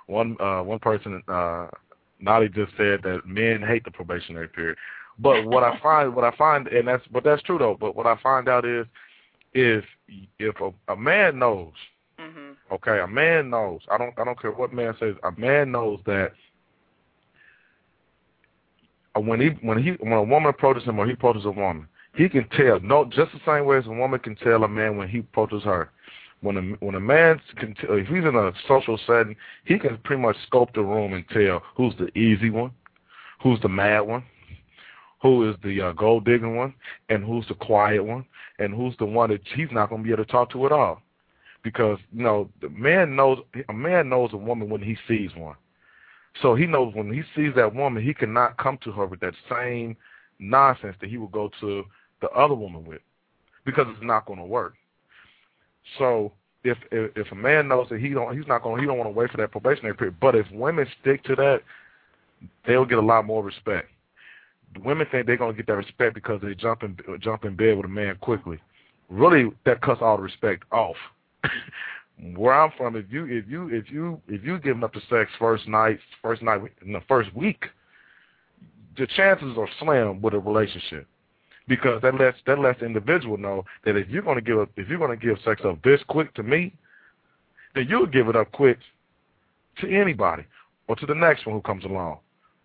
one uh, one person, uh, Nolly just said that men hate the probationary period. But what I find, what I find, and that's, but that's true though. But what I find out is, if if a, a man knows, mm-hmm. okay, a man knows. I don't I don't care what man says. A man knows that when he when he when a woman approaches him or he approaches a woman, he can tell. No, just the same way as a woman can tell a man when he approaches her. When a when a man can, t- if he's in a social setting, he can pretty much scope the room and tell who's the easy one, who's the mad one, who is the uh, gold digging one, and who's the quiet one, and who's the one that he's not going to be able to talk to at all. Because, you know, the man knows a man knows a woman when he sees one. So he knows when he sees that woman, he cannot come to her with that same nonsense that he would go to the other woman with, because it's not going to work. So if, if if a man knows that he don't he's not going he don't want to wait for that probationary period, but if women stick to that, they'll get a lot more respect. Women think they're going to get that respect because they jump in jump in bed with a man quickly. Really, that cuts all the respect off. Where I'm from, if you if you if you if you giving up the sex first night first night in the first week, the chances are slim with a relationship, because that lets that lets the individual know that if you're going to give up, if you're going to give sex up this quick to me, then you'll give it up quick to anybody or to the next one who comes along.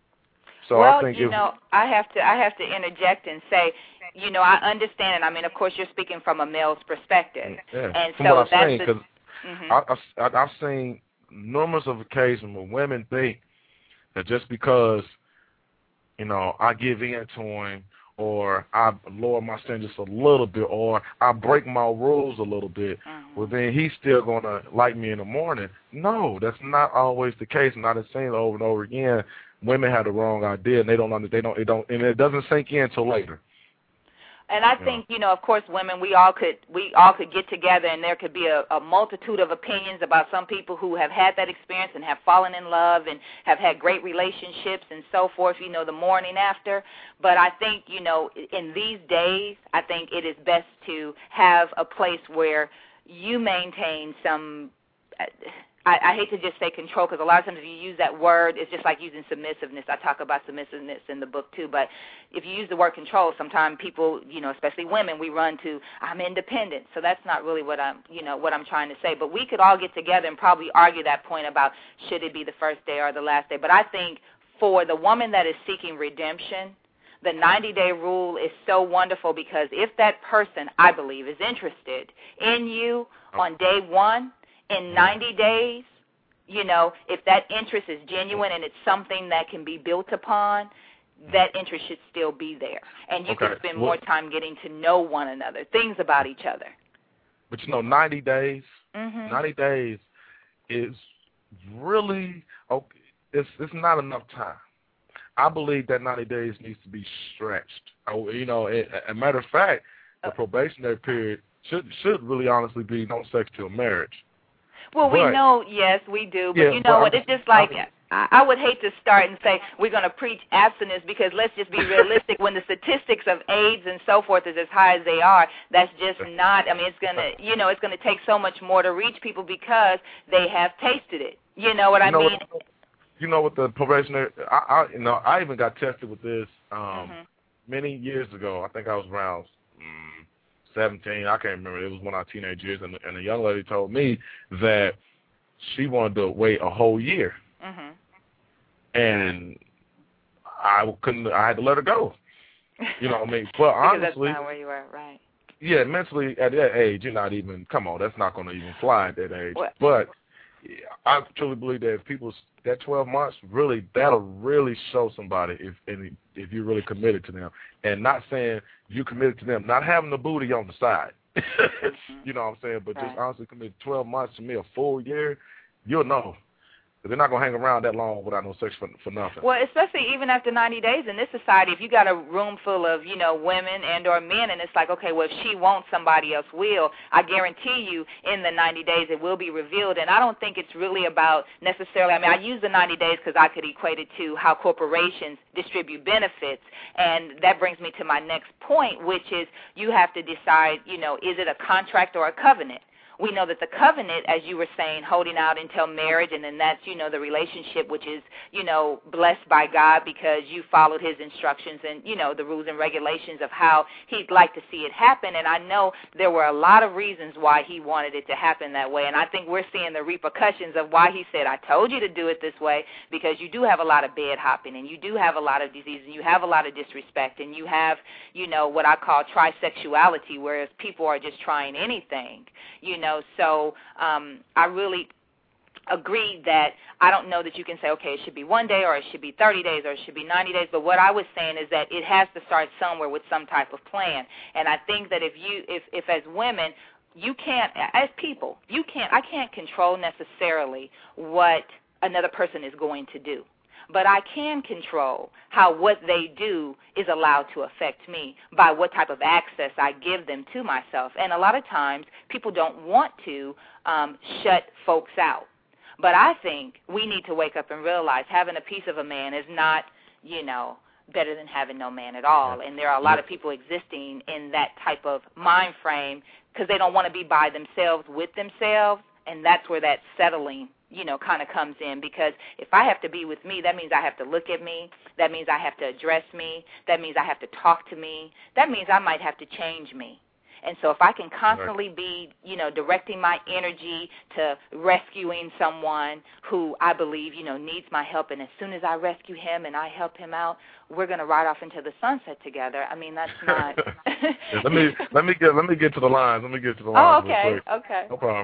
So well, I think you if, know, I have to I have to interject and say, you know, I understand, and I mean, of course, you're speaking from a male's perspective, yeah. and from so what that's I'm saying, the, because mm-hmm. I, I, I've seen numerous of occasions where women think that just because, you know, I give in to him, or I lower my standards just a little bit, or I break my rules a little bit, mm-hmm. well, then he's still going to like me in the morning. No, that's not always the case, and I've seen it over and over again. Women have the wrong idea, and they don't understand. They don't. It don't, and it doesn't sink in until later. And I think, you know, of course, women, we all could we all could get together, and there could be a, a multitude of opinions about some people who have had that experience and have fallen in love and have had great relationships and so forth, you know, the morning after. But I think, you know, in these days, I think it is best to have a place where you maintain some uh, I, I hate to just say control, because a lot of times if you use that word, it's just like using submissiveness. I talk about submissiveness in the book too, but if you use the word control, sometimes people, you know, especially women, we run to, I'm independent. So that's not really what I'm, you know, what I'm trying to say. But we could all get together and probably argue that point about should it be the first day or the last day. But I think for the woman that is seeking redemption, the ninety-day rule is so wonderful, because if that person, I believe, is interested in you on day one, in ninety days, you know, if that interest is genuine and it's something that can be built upon, that interest should still be there. And you okay. can spend well, more time getting to know one another, things about each other. But, you know, ninety days, mm-hmm. ninety days is really, okay, it's, it's not enough time. I believe that ninety days needs to be stretched. Oh, you know, it, a matter of fact, the uh, probationary period should should really honestly be no sex till marriage. Well, but, we know, yes, we do, but yeah, you know what, I'm, it's just like, I'm, I, I would hate to start and say we're going to preach abstinence, because let's just be realistic, when the statistics of AIDS and so forth is as high as they are, that's just not, I mean, it's going to, you know, it's going to take so much more to reach people because they have tasted it. You know what you I know mean? What, you know what the probationary, I, I, you know, I even got tested with this um, mm-hmm. many years ago. I think I was around um, seventeen. I can't remember. It was one of our teenage years, and, and a young lady told me that she wanted to wait a whole year, mm-hmm. and I couldn't. I had to let her go. You know what I mean? But honestly, that's not where you were, right? Yeah, mentally at that age, you're not even. Come on, that's not going to even fly at that age. What? But I truly believe that if people that twelve months really, that'll really show somebody if and if you're really committed to them, and not saying you committed to them, not having the booty on the side. You know what I'm saying? But right. just honestly committed twelve months to me, a full year, you'll know. They're not going to hang around that long without no sex for, for nothing. Well, especially even after ninety days in this society, if you got a room full of, you know, women and or men, and it's like, okay, well, if she wants, somebody else will, I guarantee you in the ninety days it will be revealed. And I don't think it's really about necessarily, I mean, I use the ninety days because I could equate it to how corporations distribute benefits. And that brings me to my next point, which is you have to decide, you know, is it a contract or a covenant? we know that the covenant, as you were saying, holding out until marriage, and then that's, you know, the relationship which is, you know, blessed by God because you followed his instructions and, you know, the rules and regulations of how he'd like to see it happen. And I know there were a lot of reasons why he wanted it to happen that way, and I think we're seeing the repercussions of why he said, I told you to do it this way, because you do have a lot of bed hopping, and you do have a lot of disease, and you have a lot of disrespect, and you have, you know, what I call trisexuality, whereas people are just trying anything, you know. So um, I really agree that I don't know that you can say, okay, it should be one day or it should be thirty days or it should be ninety days, but what I was saying is that it has to start somewhere with some type of plan. And I think that if you, if, if as women, you can't, as people, you can't, I can't control necessarily what another person is going to do. But I can control how what they do is allowed to affect me by what type of access I give them to myself. And a lot of times people don't want to um, shut folks out. But I think we need to wake up and realize having a piece of a man is not, you know, better than having no man at all. And there are a lot of people existing in that type of mind frame because they don't want to be by themselves with themselves, and that's where that settling, you know, kind of comes in, because if I have to be with me, that means I have to look at me. That means I have to address me. That means I have to talk to me. That means I might have to change me. And so if I can constantly be, you know, directing my energy to rescuing someone who I believe, you know, needs my help, and as soon as I rescue him and I help him out, we're going to ride off into the sunset together. I mean, that's not. yeah, let me let me get let me get to the lines. Let me get to the lines. Oh, okay, okay. No problem.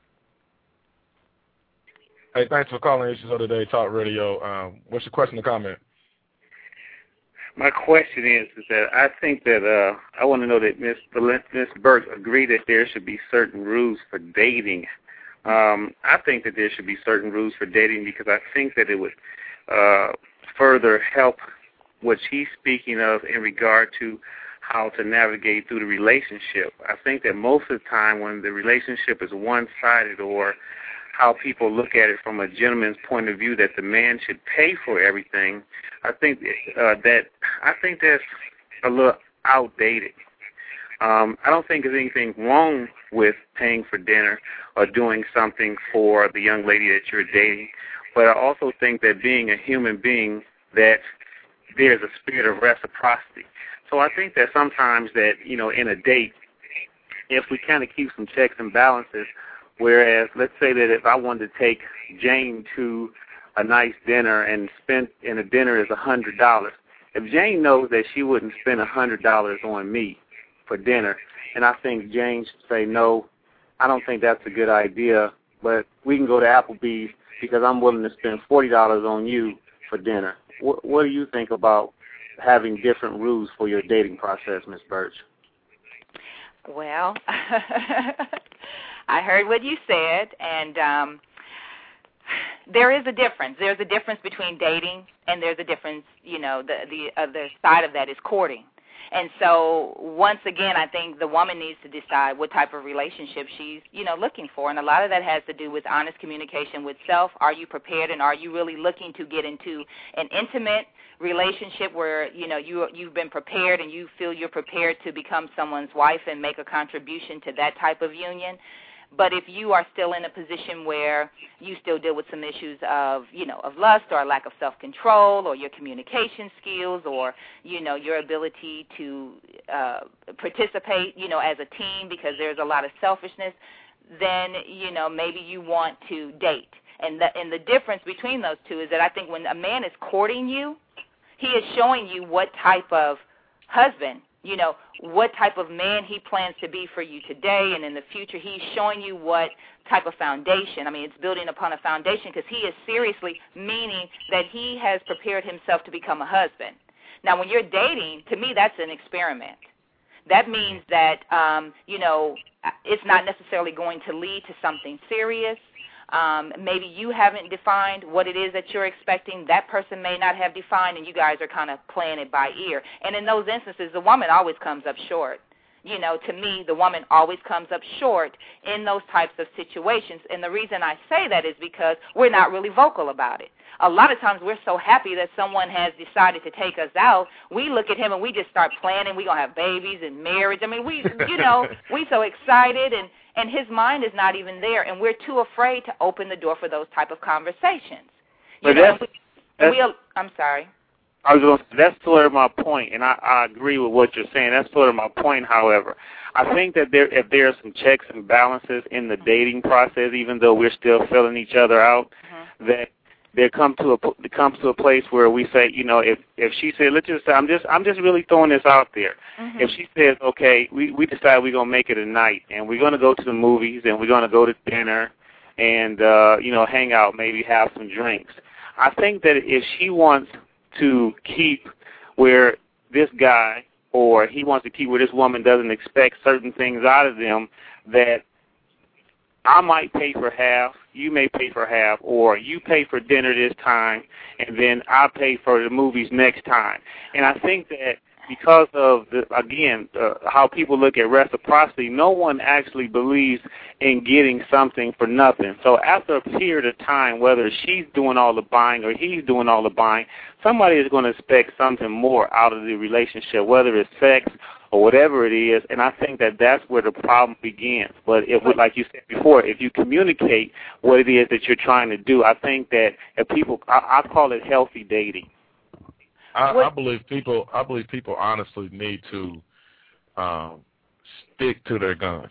Hey, thanks for calling Issues of the Day Talk Radio. Um, what's your question or comment? My question is, is that I think that uh, I want to know that Miss Miss Burke agreed that there should be certain rules for dating. Um, I think that there should be certain rules for dating because I think that it would uh, further help what she's speaking of in regard to how to navigate through the relationship. I think that most of the time when the relationship is one-sided, or how people look at it from a gentleman's point of view, that the man should pay for everything, I think uh, that I think that's a little outdated. Um, I don't think there's anything wrong with paying for dinner or doing something for the young lady that you're dating, but I also think that being a human being, that there's a spirit of reciprocity. So I think that sometimes that, you know, in a date, if we kind of keep some checks and balances, whereas, let's say that if I wanted to take Jane to a nice dinner and spend, and a dinner is one hundred dollars, if Jane knows that she wouldn't spend one hundred dollars on me for dinner, and I think Jane should say, no, I don't think that's a good idea, but we can go to Applebee's because I'm willing to spend forty dollars on you for dinner. What, what do you think about having different rules for your dating process, Miz Birch? Well, I heard what you said, and um, there is a difference. There's a difference between dating, and there's a difference, you know, the the other side of that is courting. And so once again, I think the woman needs to decide what type of relationship she's, you know, looking for. And a lot of that has to do with honest communication with self. Are you prepared, and are you really looking to get into an intimate relationship where, you know, you, you've been prepared and you feel you're prepared to become someone's wife and make a contribution to that type of union? But if you are still in a position where you still deal with some issues of, you know, of lust or a lack of self-control, or your communication skills, or, you know, your ability to uh, participate, you know, as a team, because there's a lot of selfishness, then, you know, maybe you want to date. And the, and the difference between those two is that I think when a man is courting you, he is showing you what type of husband, you know, what type of man he plans to be for you today and in the future. He's showing you what type of foundation. I mean, it's building upon a foundation because he is seriously meaning that he has prepared himself to become a husband. Now, when you're dating, to me, that's an experiment. That means that, um, you know, it's not necessarily going to lead to something serious. Um, maybe you haven't defined what it is that you're expecting. That person may not have defined, and you guys are kind of playing it by ear. And in those instances, the woman always comes up short. You know, to me, the woman always comes up short in those types of situations. And the reason I say that is because we're not really vocal about it. A lot of times we're so happy that someone has decided to take us out, we look at him and we just start planning. We're going to have babies and marriage. I mean, we, you know, we so excited, and and his mind is not even there, and we're too afraid to open the door for those type of conversations. You but know, that's, we, that's, we'll, I'm sorry. I was going to say, that's sort of my point, and I, I agree with what you're saying. That's sort of my point, however. I think that there, if there are some checks and balances in the dating process, even though we're still filling each other out, mm-hmm. that there come to a it comes to a place where we say, you know, if if she said, let's just say, I'm just I'm just really throwing this out there. Mm-hmm. If she says, okay, we we decide we're gonna make it a night, and we're gonna go to the movies, and we're gonna go to dinner, and uh, you know, hang out, maybe have some drinks. I think that if she wants to keep where this guy or he wants to keep where this woman doesn't expect certain things out of them, that I might pay for half, you may pay for half, or you pay for dinner this time, and then I pay for the movies next time. And I think that because of, the, again, uh, how people look at reciprocity, no one actually believes in getting something for nothing. So after a period of time, whether she's doing all the buying or he's doing all the buying, somebody is going to expect something more out of the relationship, whether it's sex or whatever it is, and I think that that's where the problem begins. But if, like you said before, if you communicate what it is that you're trying to do, I think that if people, I, I call it healthy dating. I, I believe people. I believe people honestly need to um, stick to their guns.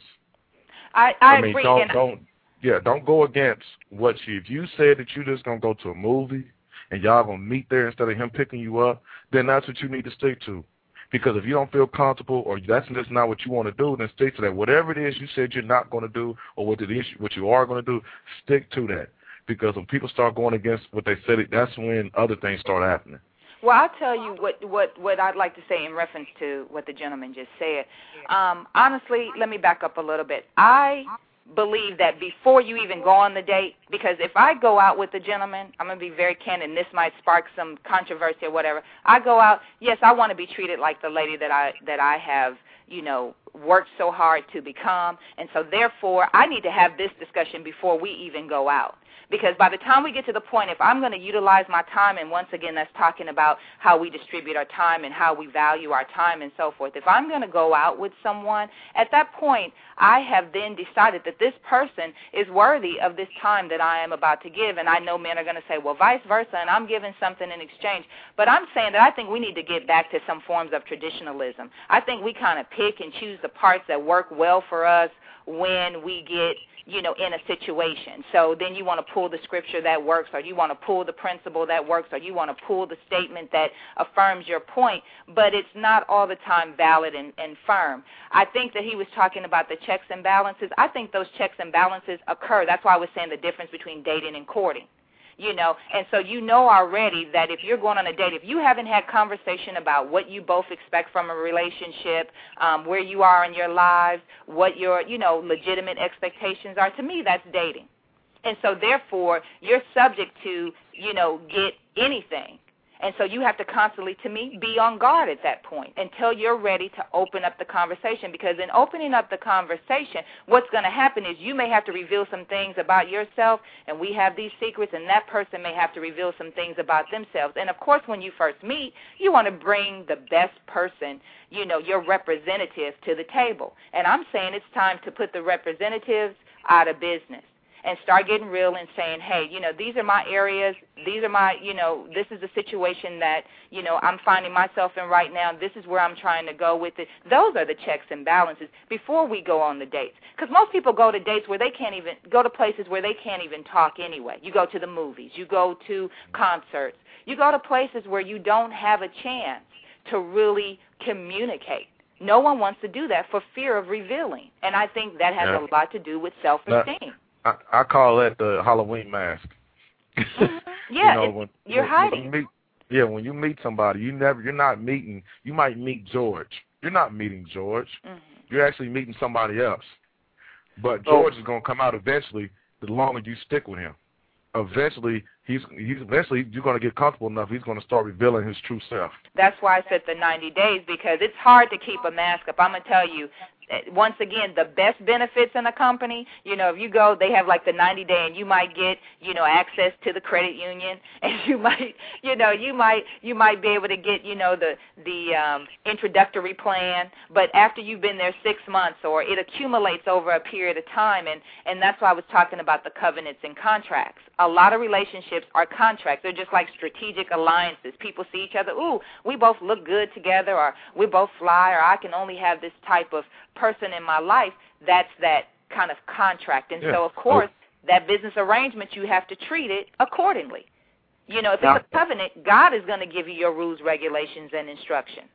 I, I, I mean, agree. don't and don't yeah, don't go against what you. If you said that you're just gonna go to a movie and y'all gonna meet there instead of him picking you up, then that's what you need to stick to. Because if you don't feel comfortable or that's just not what you want to do, then stick to that. Whatever it is you said you're not going to do or what it is what you are going to do, stick to that. Because when people start going against what they said, that's when other things start happening. Well, I'll tell you what, what, what I'd like to say in reference to what the gentleman just said. Um, honestly, let me back up a little bit. I believe that before you even go on the date, because if I go out with the gentleman, I'm going to be very candid, and this might spark some controversy or whatever. I go out, yes, I want to be treated like the lady that I that I have, you know, worked so hard to become, and so therefore I need to have this discussion before we even go out. Because by the time we get to the point, if I'm going to utilize my time, and once again, that's talking about how we distribute our time and how we value our time and so forth. If I'm going to go out with someone, at that point, I have then decided that this person is worthy of this time that I am about to give. And I know men are going to say, well, vice versa, and I'm giving something in exchange. But I'm saying that I think we need to get back to some forms of traditionalism. I think we kind of pick and choose the parts that work well for us when we get, you know, in a situation. So then you want to pull the scripture that works, or you want to pull the principle that works, or you want to pull the statement that affirms your point, but it's not all the time valid and, and firm. I think that he was talking about the checks and balances. I think those checks and balances occur. That's why I was saying the difference between dating and courting. You know, and so you know already that if you're going on a date, if you haven't had conversation about what you both expect from a relationship, um, where you are in your lives, what your, you know, legitimate expectations are, to me, that's dating. And so therefore, you're subject to, you know, get anything. And so you have to constantly, to me, be on guard at that point until you're ready to open up the conversation. Because in opening up the conversation, what's going to happen is you may have to reveal some things about yourself, and we have these secrets, and that person may have to reveal some things about themselves. And, of course, when you first meet, you want to bring the best person, you know, your representative to the table. And I'm saying it's time to put the representatives out of business and start getting real and saying, hey, you know, these are my areas, these are my, you know, this is the situation that, you know, I'm finding myself in right now. This is where I'm trying to go with it. Those are the checks and balances before we go on the dates. Because most people go to dates where they can't even, go to places where they can't even talk anyway. You go to the movies. You go to concerts. You go to places where you don't have a chance to really communicate. No one wants to do that for fear of revealing. And I think that has yeah. a lot to do with self-esteem. Now, I, I call that the Halloween mask. Mm-hmm. Yeah, you know, when, you're when, hiding. When you meet, yeah, when you meet somebody, you never, you're not meeting. You might meet George. You're not meeting George. Mm-hmm. You're actually meeting somebody else. But George oh. is going to come out eventually. The longer you stick with him, eventually he's he's eventually you're going to get comfortable enough. He's going to start revealing his true self. That's why I said the ninety days, because it's hard to keep a mask up. I'm going to tell you, once again, the best benefits in a company, you know, if you go, they have like the ninety day, and you might get, you know, access to the credit union, and you might, you know, you might you might be able to get, you know, the the um, introductory plan. But after you've been there six months, or it accumulates over a period of time, and and that's why I was talking about the covenants and contracts. A lot of relationships are contracts. They're just like strategic alliances. People see each other. Ooh, we both look good together, or we both fly, or I can only have this type of person in my life. That's that kind of contract. And yeah. so, of course, oh. that business arrangement, you have to treat it accordingly. You know, if now, it's a covenant, God is going to give you your rules, regulations, and instructions.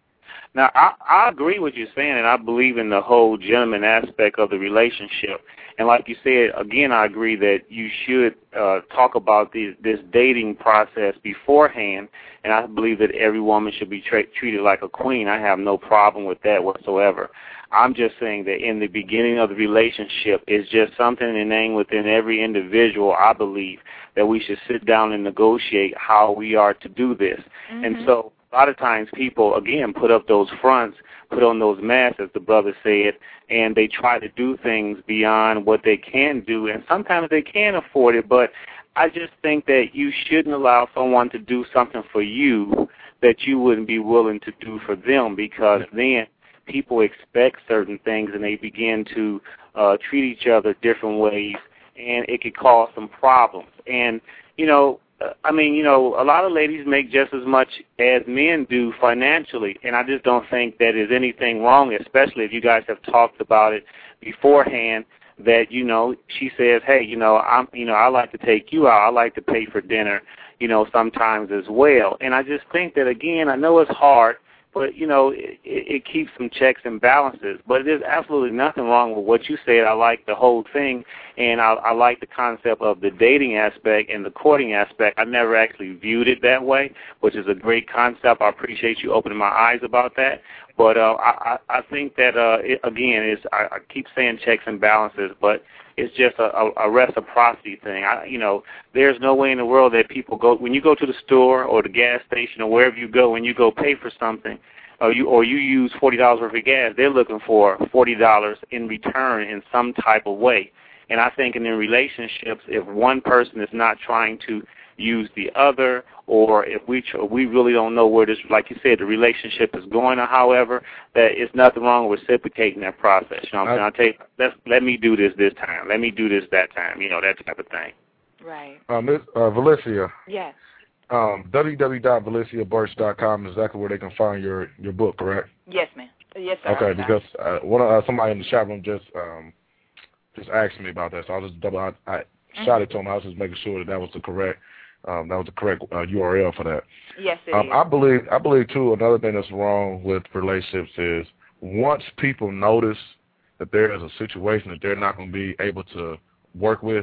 Now, I, I agree with you saying, and I believe in the whole gentleman aspect of the relationship. And like you said, again, I agree that you should uh, talk about these, this dating process beforehand, and I believe that every woman should be tra- treated like a queen. I have no problem with that whatsoever. I'm just saying that in the beginning of the relationship, it's just something inane within every individual, I believe, that we should sit down and negotiate how we are to do this. Mm-hmm. And so a lot of times people, again, put up those fronts, put on those masks, as the brother said, and they try to do things beyond what they can do, and sometimes they can afford it, but I just think that you shouldn't allow someone to do something for you that you wouldn't be willing to do for them, because then people expect certain things and they begin to uh, treat each other different ways, and it could cause some problems. And, you know, I mean, you know, a lot of ladies make just as much as men do financially, and I just don't think that there's anything wrong, especially if you guys have talked about it beforehand, that, you know, she says, hey, you know, I'm, you know, I like to take you out. I like to pay for dinner, you know, sometimes as well. And I just think that, again, I know it's hard, but, you know, it, it keeps some checks and balances. But there's absolutely nothing wrong with what you said. I like the whole thing, and I, I like the concept of the dating aspect and the courting aspect. I never actually viewed it that way, which is a great concept. I appreciate you opening my eyes about that. But uh, I, I think that, uh, it, again, it's, I, I keep saying checks and balances, but it's just a, a, a reciprocity thing. I, you know, there's no way in the world that people go, when you go to the store or the gas station or wherever you go, when you go pay for something, or you, or you use forty dollars worth of gas, they're looking for forty dollars in return in some type of way. And I think in the relationships, if one person is not trying to use the other, or if we tr- we really don't know where this, like you said, the relationship is going, or however, that it's nothing wrong with reciprocating that process. You know what I'm saying? I'll tell you, let's, let me do this this time. Let me do this that time. You know, that type of thing. Right. Um, this, uh, Valencia. Yes. Um, w w w dot valencia birch dot com is exactly where they can find your, your book, correct? Yes, ma'am. Yes, sir. Okay, because uh, one uh, somebody in the chat room just um, just asked me about that, so I was just double. I, I mm-hmm. shot it to him. I was just making sure that that was the correct um, that was the correct uh, U R L for that. Yes, it um, is. I believe I believe too. Another thing that's wrong with relationships is once people notice that there is a situation that they're not going to be able to work with,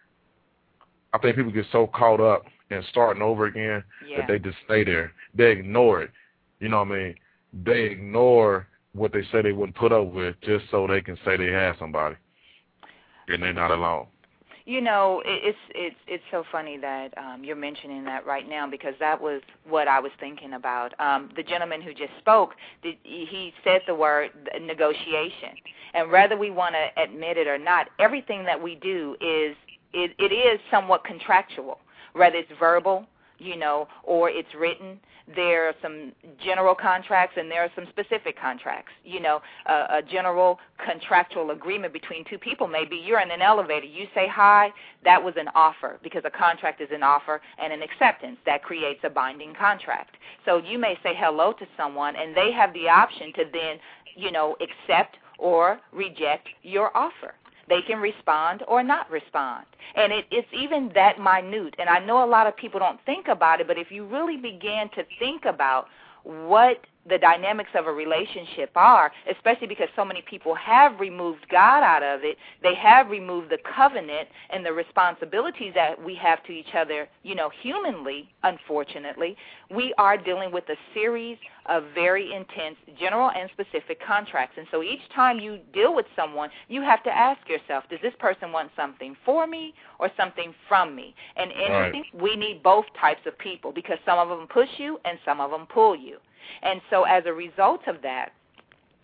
I think people get so caught up in starting over again yeah. that they just stay there. They ignore it. You know what I mean? They ignore what they say they wouldn't put up with just so they can say they had somebody, and they're not alone. You know, it's it's it's so funny that um, you're mentioning that right now, because that was what I was thinking about. Um, the gentleman who just spoke, he said the word negotiation, and whether we want to admit it or not, everything that we do is it, it is somewhat contractual, whether it's verbal, you know, or it's written. There are some general contracts and there are some specific contracts. You know, uh, a general contractual agreement between two people may be you're in an elevator, you say hi, that was an offer, because a contract is an offer and an acceptance. That creates a binding contract. So you may say hello to someone and they have the option to then, you know, accept or reject your offer. They can respond or not respond. And it, it's even that minute. And I know a lot of people don't think about it, but if you really begin to think about what the dynamics of a relationship are, especially because so many people have removed God out of it, they have removed the covenant and the responsibilities that we have to each other, you know, humanly, unfortunately, we are dealing with a series of very intense general and specific contracts. And so each time you deal with someone, you have to ask yourself, does this person want something for me or something from me? And interesting, right. We need both types of people, because some of them push you and some of them pull you. And so as a result of that,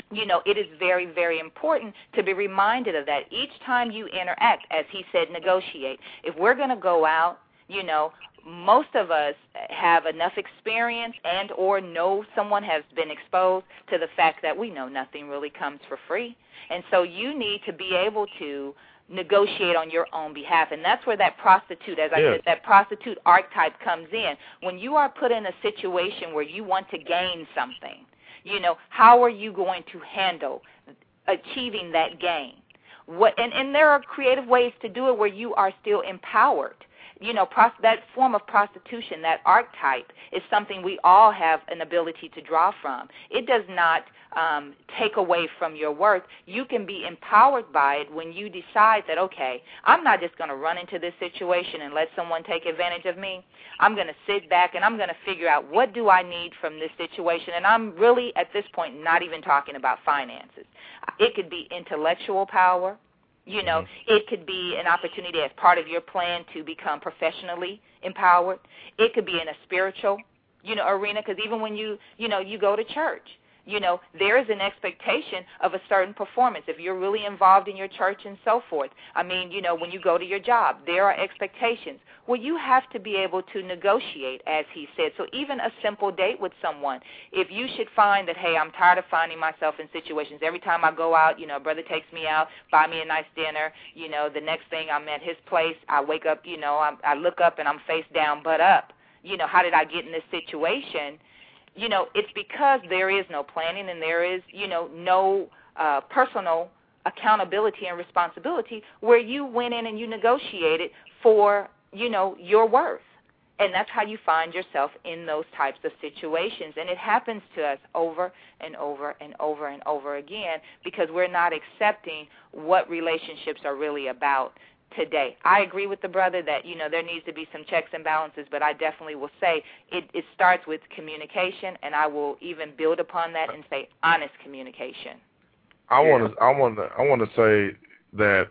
you know, it is very, very important to be reminded of that. Each time you interact, as he said, negotiate. If we're going to go out, you know, most of us have enough experience and or know someone has been exposed to the fact that we know nothing really comes for free. And so you need to be able to negotiate on your own behalf. And that's where that prostitute, as I yeah. said, that prostitute archetype comes in. When you are put in a situation where you want to gain something, you know, how are you going to handle achieving that gain? What, and, and there are creative ways to do it where you are still empowered. You know, pros- that form of prostitution, that archetype, is something we all have an ability to draw from. It does not um, take away from your worth. You can be empowered by it when you decide that, okay, I'm not just going to run into this situation and let someone take advantage of me. I'm going to sit back and I'm going to figure out what do I need from this situation. And I'm really, at this point, not even talking about finances. It could be intellectual power. You know, mm-hmm. It could be an opportunity as part of your plan to become professionally empowered. It could be in a spiritual, you know, arena, because even when you, you know, you go to church, you know, there is an expectation of a certain performance. If you're really involved in your church and so forth, I mean, you know, when you go to your job, there are expectations. Well, you have to be able to negotiate, as he said. So even a simple date with someone, if you should find that, hey, I'm tired of finding myself in situations. Every time I go out, you know, a brother takes me out, buy me a nice dinner. You know, the next thing I'm at his place, I wake up, you know, I, I look up and I'm face down, butt up. You know, how did I get in this situation? You know, it's because there is no planning and there is, you know, no uh, personal accountability and responsibility where you went in and you negotiated for, you know, your worth. And that's how you find yourself in those types of situations. And it happens to us over and over and over and over again because we're not accepting what relationships are really about today. I agree with the brother that, you know, there needs to be some checks and balances, but I definitely will say it, it starts with communication, and I will even build upon that and say honest communication. I yeah. want to I want to I want to say that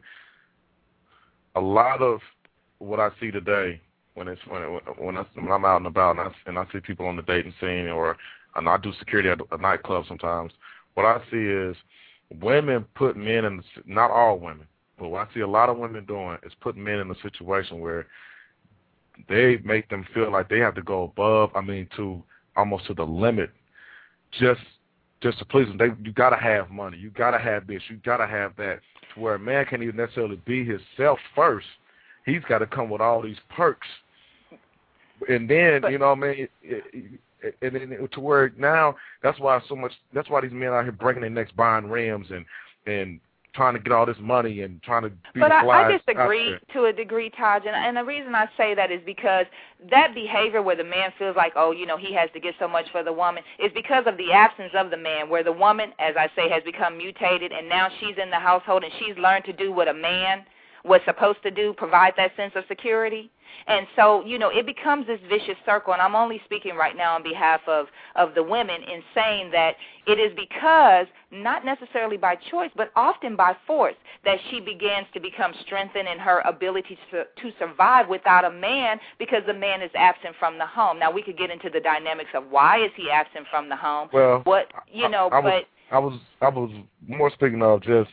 a lot of what I see today when it's when it, when, I, when I'm out and about and I, and I see people on the dating scene or and I do security at a nightclub sometimes, what I see is women put men in, not all women, but what I see a lot of women doing is putting men in a situation where they make them feel like they have to go above, I mean, to almost to the limit, just just to please them. They, you got to have money. You got to have this. You got to have that. To where a man can't even necessarily be himself first. He's got to come with all these perks. And then, but, you know what I mean, and then to where now, that's why so much, that's why these men out here breaking their necks buying rims and, and trying to get all this money and trying to be But the I, I disagree to a degree, Taj, and, and the reason I say that is because that behavior where the man feels like, oh, you know, he has to get so much for the woman is because of the absence of the man, where the woman, as I say, has become mutated, and now she's in the household and she's learned to do what a man was supposed to do, provide that sense of security. And so, you know, it becomes this vicious circle, and I'm only speaking right now on behalf of, of the women in saying that it is because, not necessarily by choice, but often by force, that she begins to become strengthened in her ability to, to survive without a man because the man is absent from the home. Now, we could get into the dynamics of why is he absent from the home. Well, what, you know, I, I but... Was, I was, I was more speaking of just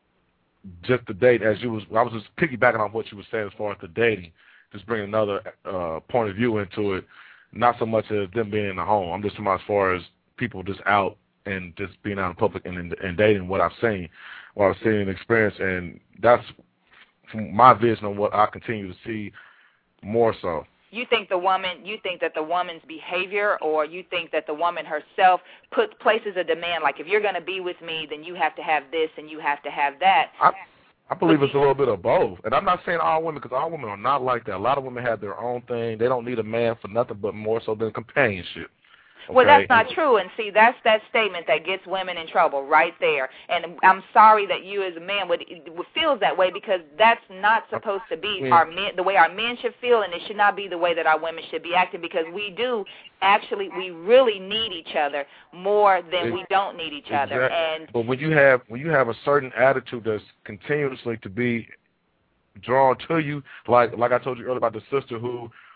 just the date, as you was, I was just piggybacking on what you were saying as far as the dating, just bringing another uh, point of view into it, not so much as them being in the home. I'm just talking about as far as people just out and just being out in public and, and dating, what I've seen, what I've seen and experienced, and that's from my vision of what I continue to see more so. You think the woman, you think that the woman's behavior, or you think that the woman herself put places a demand, like if you're going to be with me, then you have to have this and you have to have that. I, I believe it's a little bit of both. And I'm not saying all women, because all women are not like that. A lot of women have their own thing. They don't need a man for nothing but more so than companionship. Okay. Well, that's not true, and see, that's that statement that gets women in trouble right there. And I'm sorry that you as a man would, would feels that way, because that's not supposed to be yeah. our men, the way our men should feel, and it should not be the way that our women should be acting, because we do actually, we really need each other more than we don't need each exactly. other. And but when you have when you have a certain attitude that's continuously to be drawn to you, like like I told you earlier about the sister who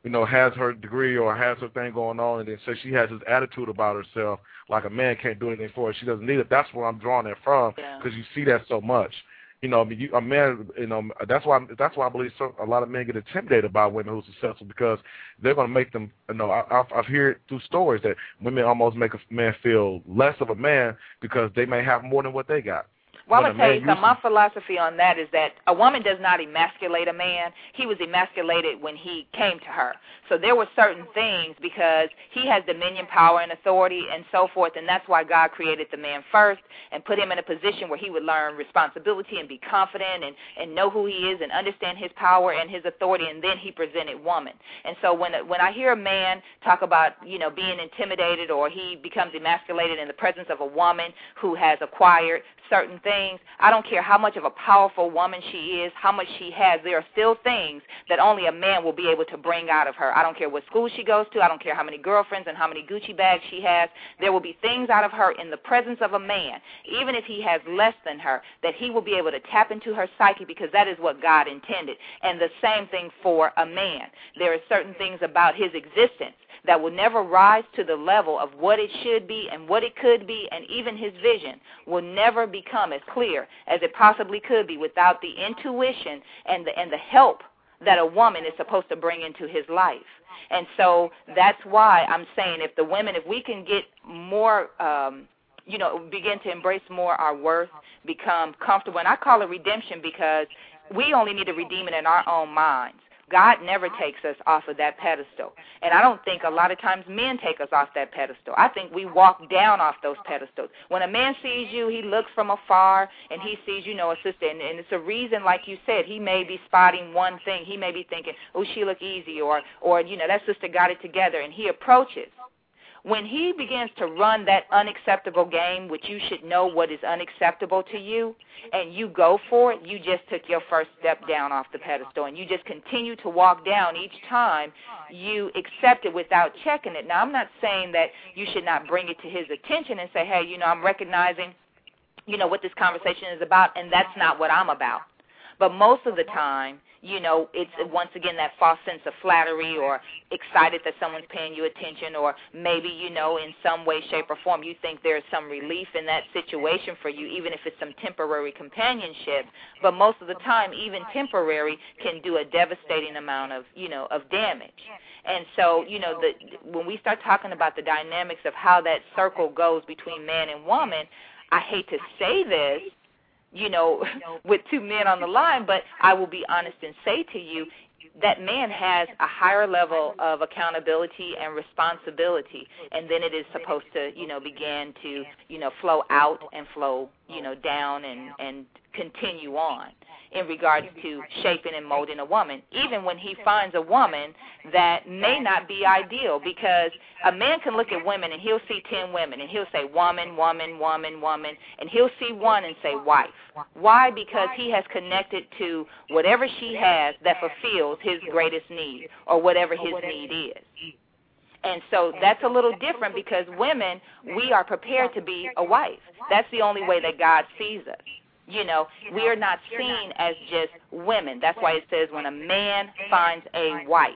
you know, has her degree or has her thing going on, and then says she has this attitude about herself, like a man can't do anything for her, she doesn't need it. That's where I'm drawing that from, because yeah. you see that so much. You know, I mean, you, a man, you know, that's why that's why I believe so, a lot of men get intimidated by women who are successful, because they're going to make them, you know, I, I've, I've heard through stories that women almost make a man feel less of a man because they may have more than what they got. Well, I'm going to tell you something. My philosophy on that is that a woman does not emasculate a man. He was emasculated when he came to her. So there were certain things, because he has dominion, power, and authority, and so forth, and that's why God created the man first and put him in a position where he would learn responsibility and be confident and, and know who he is and understand his power and his authority, and then he presented woman. And so when when I hear a man talk about, you know, being intimidated or he becomes emasculated in the presence of a woman who has acquired certain things, I don't care how much of a powerful woman she is, how much she has, there are still things that only a man will be able to bring out of her. I don't care what school she goes to. I don't care how many girlfriends and how many Gucci bags she has. There will be things out of her in the presence of a man, even if he has less than her, that he will be able to tap into her psyche, because that is what God intended. And the same thing for a man. There are certain things about his existence that will never rise to the level of what it should be and what it could be, and even his vision will never become as clear as it possibly could be without the intuition and the and the help that a woman is supposed to bring into his life. And so that's why I'm saying, if the women, if we can get more, um, you know, begin to embrace more our worth, become comfortable, and I call it redemption, because we only need to redeem it in our own minds. God never takes us off of that pedestal. And I don't think a lot of times men take us off that pedestal. I think we walk down off those pedestals. When a man sees you, he looks from afar, and he sees, you know, a sister. And, and it's a reason, like you said, he may be spotting one thing. He may be thinking, oh, she look easy, or, or you know, that sister got it together, and he approaches. When he begins to run that unacceptable game, which you should know what is unacceptable to you, and you go for it, you just took your first step down off the pedestal, and you just continue to walk down each time you accept it without checking it. Now, I'm not saying that you should not bring it to his attention and say, hey, you know, I'm recognizing, you know, what this conversation is about, and that's not what I'm about. But most of the time, you know, it's once again that false sense of flattery, or excited that someone's paying you attention, or maybe, you know, in some way, shape, or form you think there's some relief in that situation for you, even if it's some temporary companionship. But most of the time, even temporary can do a devastating amount of, you know, of damage. And so, you know, the, when we start talking about the dynamics of how that circle goes between man and woman, I hate to say this, you know, with two men on the line, but I will be honest and say to you, that man has a higher level of accountability and responsibility, and then it is supposed to, you know, begin to, you know, flow out and flow, you know, down and, and continue on in regards to shaping and molding a woman, even when he finds a woman that may not be ideal, because a man can look at women and he'll see ten women and he'll say woman, woman, woman, woman, and he'll see one and say wife. Why? Because he has connected to whatever she has that fulfills his greatest need, or whatever his need is. And so that's a little different, because women, we are prepared to be a wife. That's the only way that God sees us. You know, we are not seen as just women. That's why it says when a man finds a wife.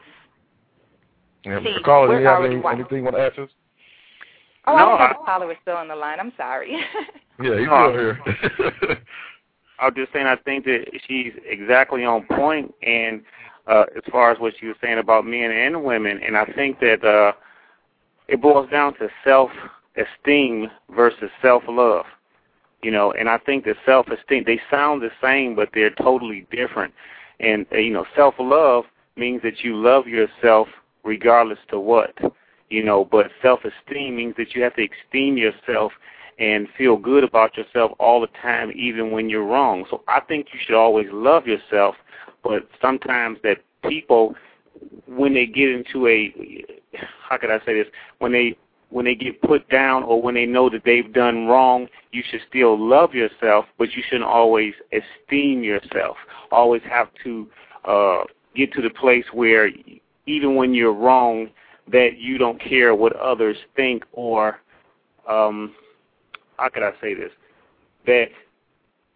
Yeah, See, caller, do you have any, wife. anything you want to add to this? Oh, no, I thought I, the caller was still on the line. I'm sorry. Yeah, he's no, still here. I was just saying, I think that she's exactly on point, and uh, as far as what she was saying about men and women, and I think that uh, it boils down to self-esteem versus self-love. You know, and I think that self-esteem, they sound the same, but they're totally different. And, uh, you know, self-love means that you love yourself regardless to what, you know, but self-esteem means that you have to esteem yourself and feel good about yourself all the time, even when you're wrong. So I think you should always love yourself, but sometimes that people, when they get into a, how could I say this, when they when they get put down, or when they know that they've done wrong, you should still love yourself, but you shouldn't always esteem yourself. Always have to uh, get to the place where even when you're wrong, that you don't care what others think, or um, how could I say this, that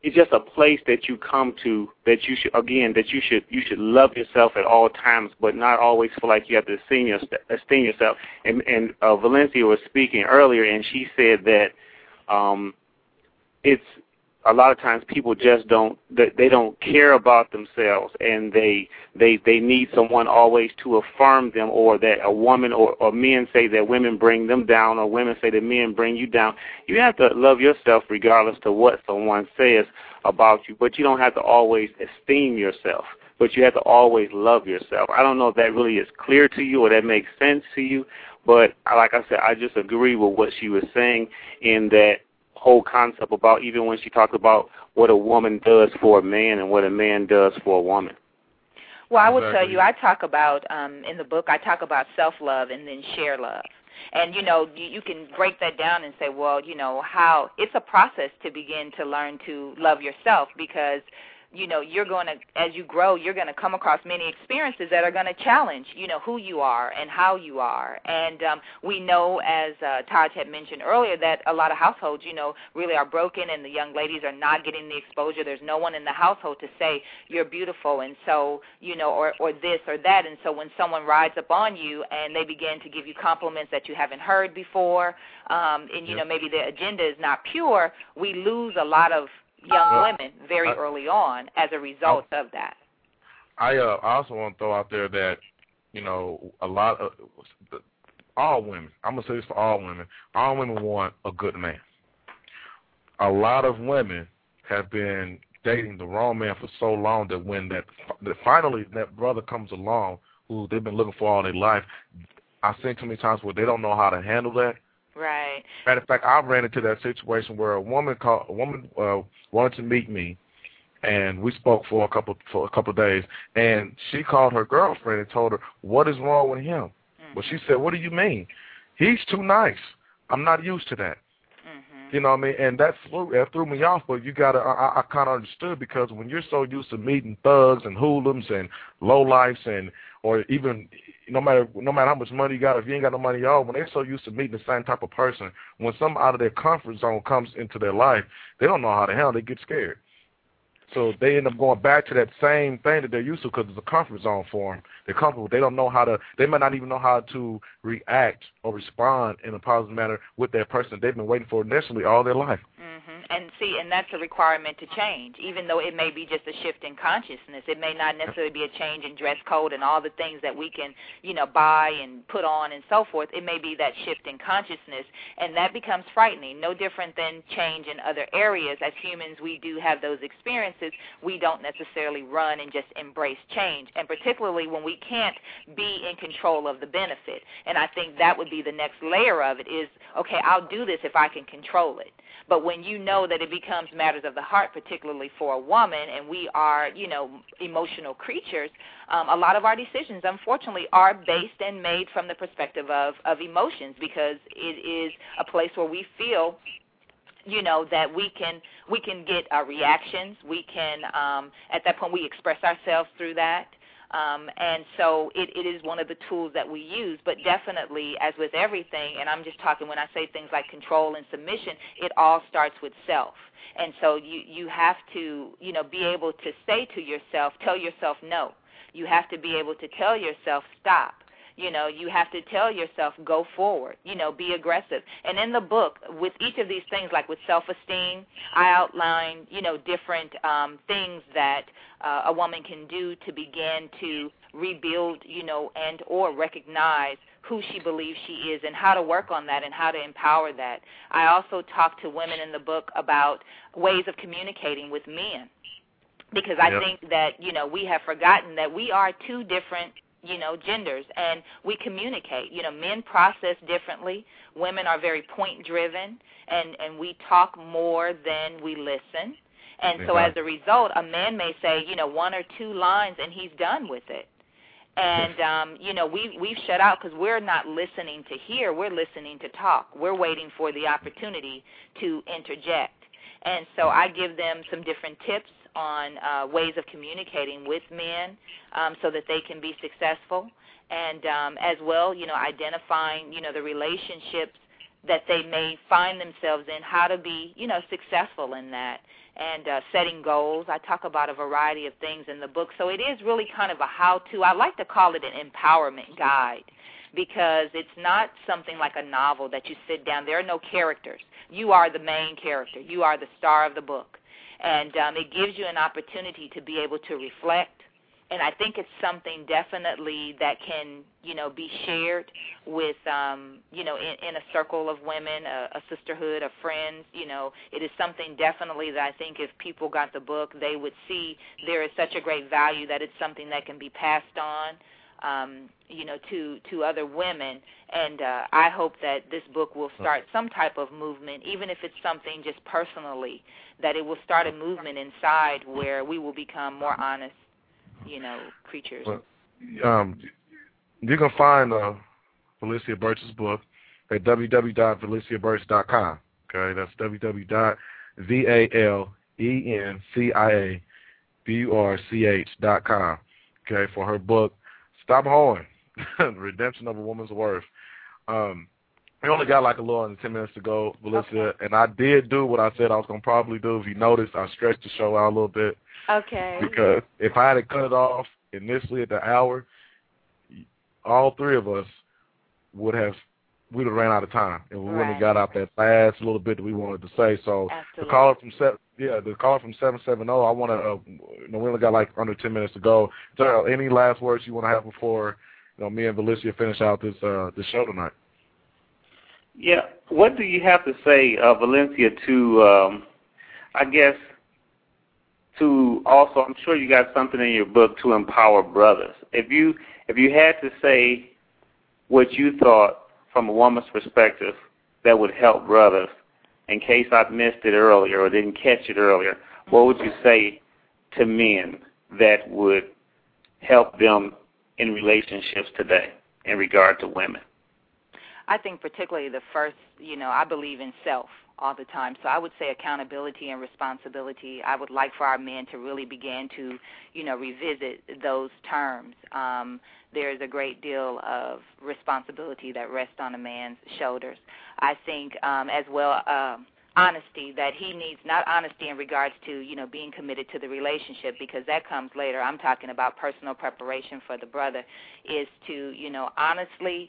it's just a place that you come to that you should, again, that you should you should love yourself at all times, but not always feel like you have to esteem, your, esteem yourself. And, and uh, Valencia was speaking earlier, and she said that um, it's a lot of times people just don't they don't care about themselves, and they they they need someone always to affirm them, or that a woman or, or men say that women bring them down, or women say that men bring you down. You have to love yourself regardless to what someone says about you, but you don't have to always esteem yourself, but you have to always love yourself. I don't know if that really is clear to you or that makes sense to you, but like I said, I just agree with what she was saying in that whole concept about even when she talked about what a woman does for a man and what a man does for a woman. Well, I will tell you, I talk about, um, in the book, I talk about self-love and then share love. And, you know, you, you can break that down and say, well, you know, how it's a process to begin to learn to love yourself, because you know, you're going to, as you grow, you're going to come across many experiences that are going to challenge, you know, who you are and how you are. And um, we know, as uh, Taj had mentioned earlier, that a lot of households, you know, really are broken, and the young ladies are not getting the exposure. There's no one in the household to say, you're beautiful, and so, you know, or, or this or that. And so when someone rides up on you and they begin to give you compliments that you haven't heard before, um, and, you yep. know, maybe the agenda is not pure, we lose a lot of young well, women very I, early on as a result I, of that. I uh, I also want to throw out there that, you know, a lot of, all women, I'm going to say this for all women, all women want a good man. A lot of women have been dating the wrong man for so long that when that, that finally that brother comes along who they've been looking for all their life, I've seen too many times where they don't know how to handle that. Right. Matter of fact, I ran into that situation where a woman called, a woman uh, wanted to meet me, and we spoke for a couple for a couple of days. And she called her girlfriend and told her, "What is wrong with him?" Mm-hmm. Well, she said, "What do you mean? He's too nice. I'm not used to that." Mm-hmm. You know what I mean? And that threw, that threw me off. But you gotta, I, I kind of understood, because when you're so used to meeting thugs and hoodlums and lowlifes, and or even no matter no matter how much money you got, if you ain't got no money at all, when they're so used to meeting the same type of person, when something out of their comfort zone comes into their life, they don't know how to handle it. They get scared. So they end up going back to that same thing that they're used to, because it's a comfort zone for them. They're comfortable. They don't know how to, they might not even know how to react or respond in a positive manner with that person they've been waiting for initially all their life. Mm-hmm. And see, and that's a requirement to change, even though it may be just a shift in consciousness. It may not necessarily be a change in dress code and all the things that we can, you know, buy and put on and so forth. It may be that shift in consciousness, and that becomes frightening. No different than change in other areas. As humans, we do have those experiences. We don't necessarily run and just embrace change, and particularly when we can't be in control of the benefit. And I think that would be the next layer of it is, okay, I'll do this if I can control it. But when you know that it becomes matters of the heart, particularly for a woman, and we are, you know, emotional creatures, um, a lot of our decisions, unfortunately, are based and made from the perspective of, of emotions, because it is a place where we feel, you know, that we can we can get our reactions. We can, um, at that point, we express ourselves through that. Um, and so it, it is one of the tools that we use. But definitely, as with everything, and I'm just talking when I say things like control and submission, it all starts with self. And so you, you have to, you know, be able to say to yourself, tell yourself no. You have to be able to tell yourself stop. You know, you have to tell yourself, go forward, you know, be aggressive. And in the book, with each of these things, like with self-esteem, I outline, you know, different um, things that uh, a woman can do to begin to rebuild, you know, and or recognize who she believes she is and how to work on that and how to empower that. I also talk to women in the book about ways of communicating with men, because I yep. think that, you know, we have forgotten that we are two different you know, genders, and we communicate. You know, men process differently. Women are very point-driven, and, and we talk more than we listen. And so as a result, a man may say, you know, one or two lines, and he's done with it. And, um, you know, we, we've shut out because we're not listening to hear. We're listening to talk. We're waiting for the opportunity to interject. And so I give them some different tips on uh, ways of communicating with men um, so that they can be successful, and um, as well, you know, identifying, you know, the relationships that they may find themselves in, how to be, you know, successful in that, and uh, setting goals. I talk about a variety of things in the book. So it is really kind of a how-to. I like to call it an empowerment guide, because it's not something like a novel that you sit down. There are no characters. You are the main character. You are the star of the book. And um, it gives you an opportunity to be able to reflect. And I think it's something definitely that can, you know, be shared with, um, you know, in, in a circle of women, a, a sisterhood, of friends. You know, it is something definitely that I think if people got the book, they would see there is such a great value that it's something that can be passed on, um, you know, to, to other women. And uh, I hope that this book will start some type of movement, even if it's something just personally, that it will start a movement inside where we will become more honest, you know, creatures. Well, um, you can find uh, Valencia Burch's book at w w w dot valencia burch dot com. Okay, that's w w w dot valencia burch dot com. Okay, for her book, Stop Hoeing, Redemption of a Woman's Worth. Um, we only got like a little under ten minutes to go, Valencia, okay. And I did do what I said I was going to probably do. If you noticed, I stretched the show out a little bit. Okay. Because if I had to cut it off initially at the hour, all three of us would have we'd have ran out of time, and we wouldn't have got out that last little bit that we wanted to say. So Absolutely. the caller from seven, yeah, the caller from seven seven zero. I want to. Uh, you know, we only got like under ten minutes to go. So, any last words you want to have before you know me and Valencia finish out this uh, this show tonight? Yeah. What do you have to say, uh, Valencia, to um, I guess. To also, I'm sure you got something in your book to empower brothers. If you if you had to say what you thought from a woman's perspective that would help brothers, in case I missed it earlier or didn't catch it earlier, what would you say to men that would help them in relationships today in regard to women? I think particularly the first, you know, I believe in self all the time. So I would say accountability and responsibility. I would like for our men to really begin to, you know, revisit those terms. Um, there's a great deal of responsibility that rests on a man's shoulders. I think um, as well uh, honesty, that he needs, not honesty in regards to, you know, being committed to the relationship, because that comes later. I'm talking about personal preparation for the brother, is to, you know, honestly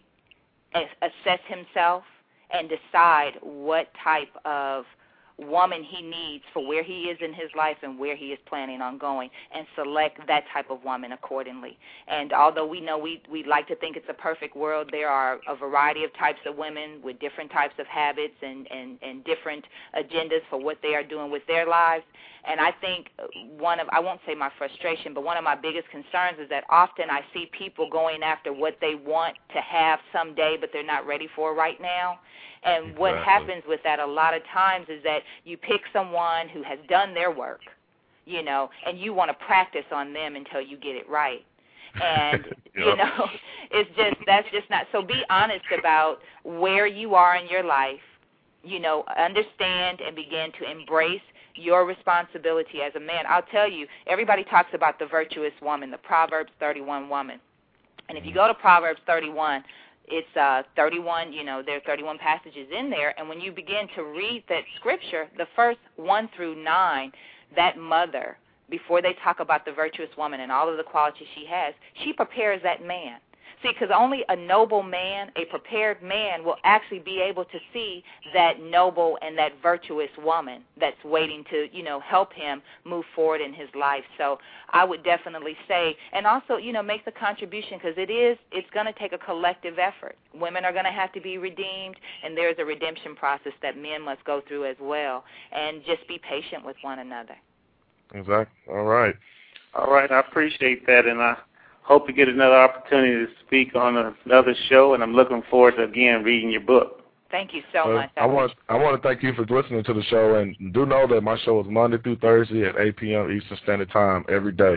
assess himself and decide what type of woman he needs for where he is in his life and where he is planning on going, and select that type of woman accordingly. And although we know we we like to think it's a perfect world, there are a variety of types of women with different types of habits and, and, and different agendas for what they are doing with their lives. And I think one of, I won't say my frustration, but one of my biggest concerns is that often I see people going after what they want to have someday, but they're not ready for right now. And Exactly. what happens with that a lot of times is that you pick someone who has done their work, you know, and you want to practice on them until you get it right. And, yep. you know, it's just, that's just not, so be honest about where you are in your life, you know, understand and begin to embrace your responsibility as a man. I'll tell you, everybody talks about the virtuous woman, the Proverbs thirty-one woman. And if you go to Proverbs thirty-one, it's uh, thirty-one, you know, there are thirty-one passages in there. And when you begin to read that scripture, the first one through nine, that mother, before they talk about the virtuous woman and all of the qualities she has, she prepares that man. See, because only a noble man, a prepared man, will actually be able to see that noble and that virtuous woman that's waiting to, you know, help him move forward in his life. So I would definitely say, and also, you know, make the contribution, because it is, it's going to take a collective effort. Women are going to have to be redeemed, and there's a redemption process that men must go through as well. And just be patient with one another. Exactly. All right. All right. I appreciate that, and I hope to get another opportunity to speak on another show, and I'm looking forward to, again, reading your book. Thank you so well, much. I want I want to thank you for listening to the show, and do know that my show is Monday through Thursday at eight p.m. Eastern Standard Time every day.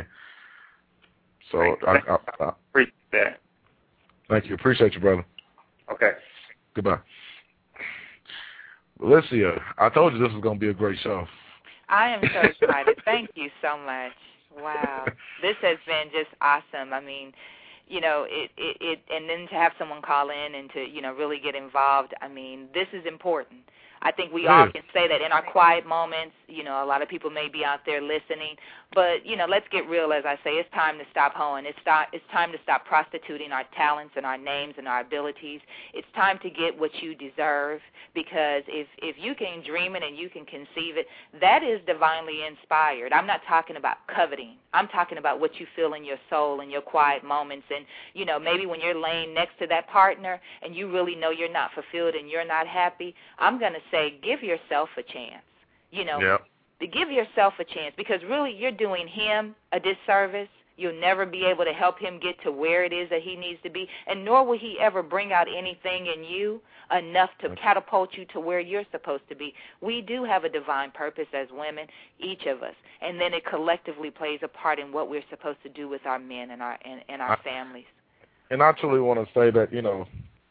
So I, I, I appreciate that. Thank you. Appreciate you, brother. Okay. Goodbye. Valencia, I told you this was going to be a great show. I am so excited. Thank you so much. Wow. This has been just awesome. I mean, you know, it, it, it, and then to have someone call in and to, you know, really get involved, I mean, this is important. I think we all can say that in our quiet moments. You know, a lot of people may be out there listening, but, you know, let's get real, as I say. It's time to stop hoeing. It's, stop, it's time to stop prostituting our talents and our names and our abilities. It's time to get what you deserve, because if, if you can dream it and you can conceive it, that is divinely inspired. I'm not talking about coveting. I'm talking about what you feel in your soul in your quiet moments. And, you know, maybe when you're laying next to that partner and you really know you're not fulfilled and you're not happy, I'm going to say give yourself a chance. You know, yep. to give yourself a chance, because really you're doing him a disservice. You'll never be able to help him get to where it is that he needs to be, and nor will he ever bring out anything in you enough to catapult you to where you're supposed to be. We do have a divine purpose as women, each of us, and then it collectively plays a part in what we're supposed to do with our men and our and, and our I, families. And I truly want to say that, you know,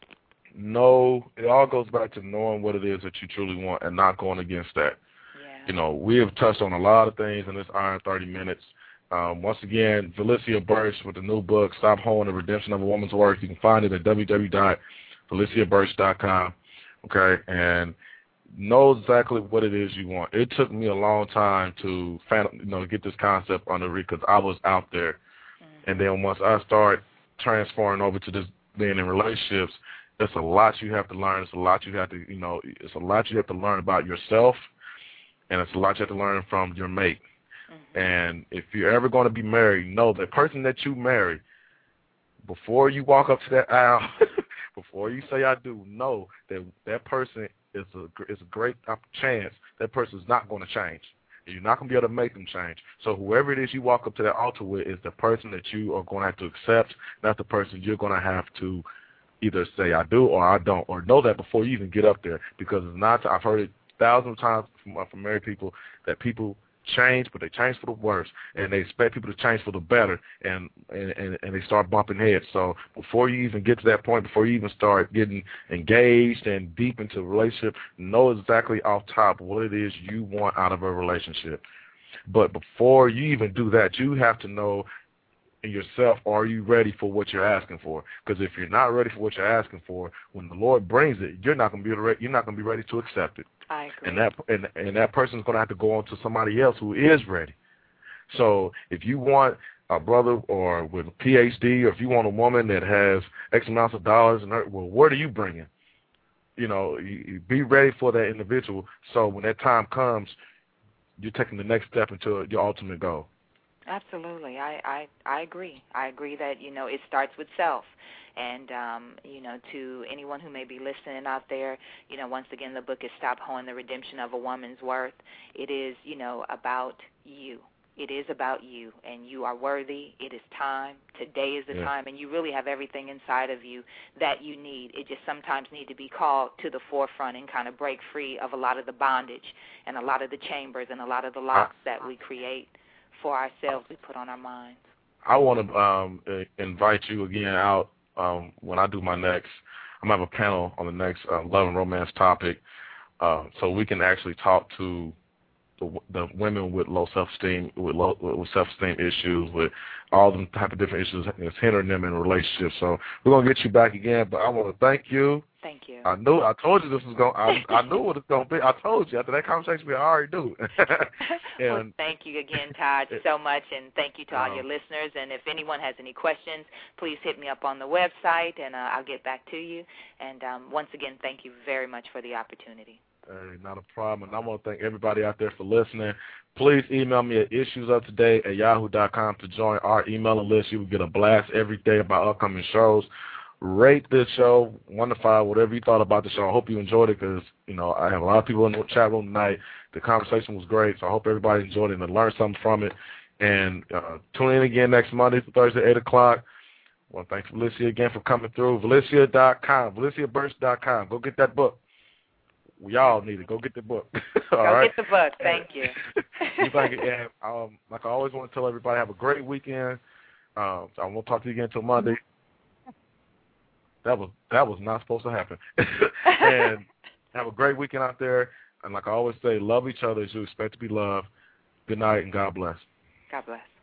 no, it all goes back to knowing what it is that you truly want and not going against that. Yeah. You know, we have touched on a lot of things in this Iron thirty minutes. Um, once again, Valicia Birch with the new book, Stop Hoeing, The Redemption of a Woman's Worth. You can find it at w w w dot valicia birch dot com, okay, and know exactly what it is you want. It took me a long time to, you know, get this concept under it because I was out there. Mm-hmm. And then once I start transferring over to this being in relationships, it's a lot you have to learn. It's a lot you have to, you know, it's a lot you have to learn about yourself, and it's a lot you have to learn from your mate. Mm-hmm. And if you're ever going to be married, know the person that you marry, before you walk up to that aisle, before you say I do, know that that person is a, is a great chance that person is not going to change. You're not going to be able to make them change. So whoever it is you walk up to that altar with is the person that you are going to have to accept, not the person you're going to have to either say I do or I don't, or know that before you even get up there, because it's not. I've heard it thousands of times from, from married people that people change, but they change for the worse, and they expect people to change for the better, and, and, and they start bumping heads. So before you even get to that point, before you even start getting engaged and deep into a relationship, know exactly off top what it is you want out of a relationship. But before you even do that, you have to know yourself, are you ready for what you're asking for? Because if you're not ready for what you're asking for, when the Lord brings it, you're not going to be ready, you're not going to be ready to accept it. I agree. And that and, and that person's going to have to go on to somebody else who is ready. So if you want a brother or with a P H D, or if you want a woman that has X amounts of dollars, and her, well, what are you bringing? You know, you, you be ready for that individual. So when that time comes, you're taking the next step into your ultimate goal. Absolutely. I, I, I agree. I agree that, you know, it starts with self. And, um, you know, to anyone who may be listening out there, you know, once again, the book is Stop Hoeing, The Redemption of a Woman's Worth. It is, you know, about you. It is about you, and you are worthy. It is time. Today is the yeah. time, and you really have everything inside of you that you need. It just sometimes need to be called to the forefront and kind of break free of a lot of the bondage and a lot of the chambers and a lot of the locks that we create for ourselves, we put on our minds. I want to um, invite you again out um, when I do my next. I'm going to have a panel on the next uh, love and romance topic, uh, so we can actually talk to the, the women with low self-esteem, with low with self-esteem issues, with all the type of different issues that's hindering them in relationships. So we're going to get you back again, but I want to thank you. Thank you. I knew. I told you this was going. I, I knew what it's going to be. I told you after that conversation. We already knew. and, well, thank you again, Todd, so much, and thank you to all um, your listeners. And if anyone has any questions, please hit me up on the website, and uh, I'll get back to you. And um, once again, thank you very much for the opportunity. Hey, not a problem. And I want to thank everybody out there for listening. Please email me at issuesoftoday at yahoo dot com to join our emailing list. You will get a blast every day about upcoming shows. Rate this show, one to five, whatever you thought about the show. I hope you enjoyed it, because, you know, I have a lot of people in the chat room tonight. The conversation was great, so I hope everybody enjoyed it and learned something from it. And uh, tune in again next Monday to Thursday, eight o'clock. Well, thanks, Valicia, again for coming through. Valicia dot com, valicia birch dot com. Go get that book. We all need it. Go get the book. all Go right? get the book. Thank you. you thank you. And, um, like I always want to tell everybody, have a great weekend. Um, so I won't talk to you again until Monday. That was that was not supposed to happen. And have a great weekend out there. And like I always say, love each other as you expect to be loved. Good night and God bless. God bless.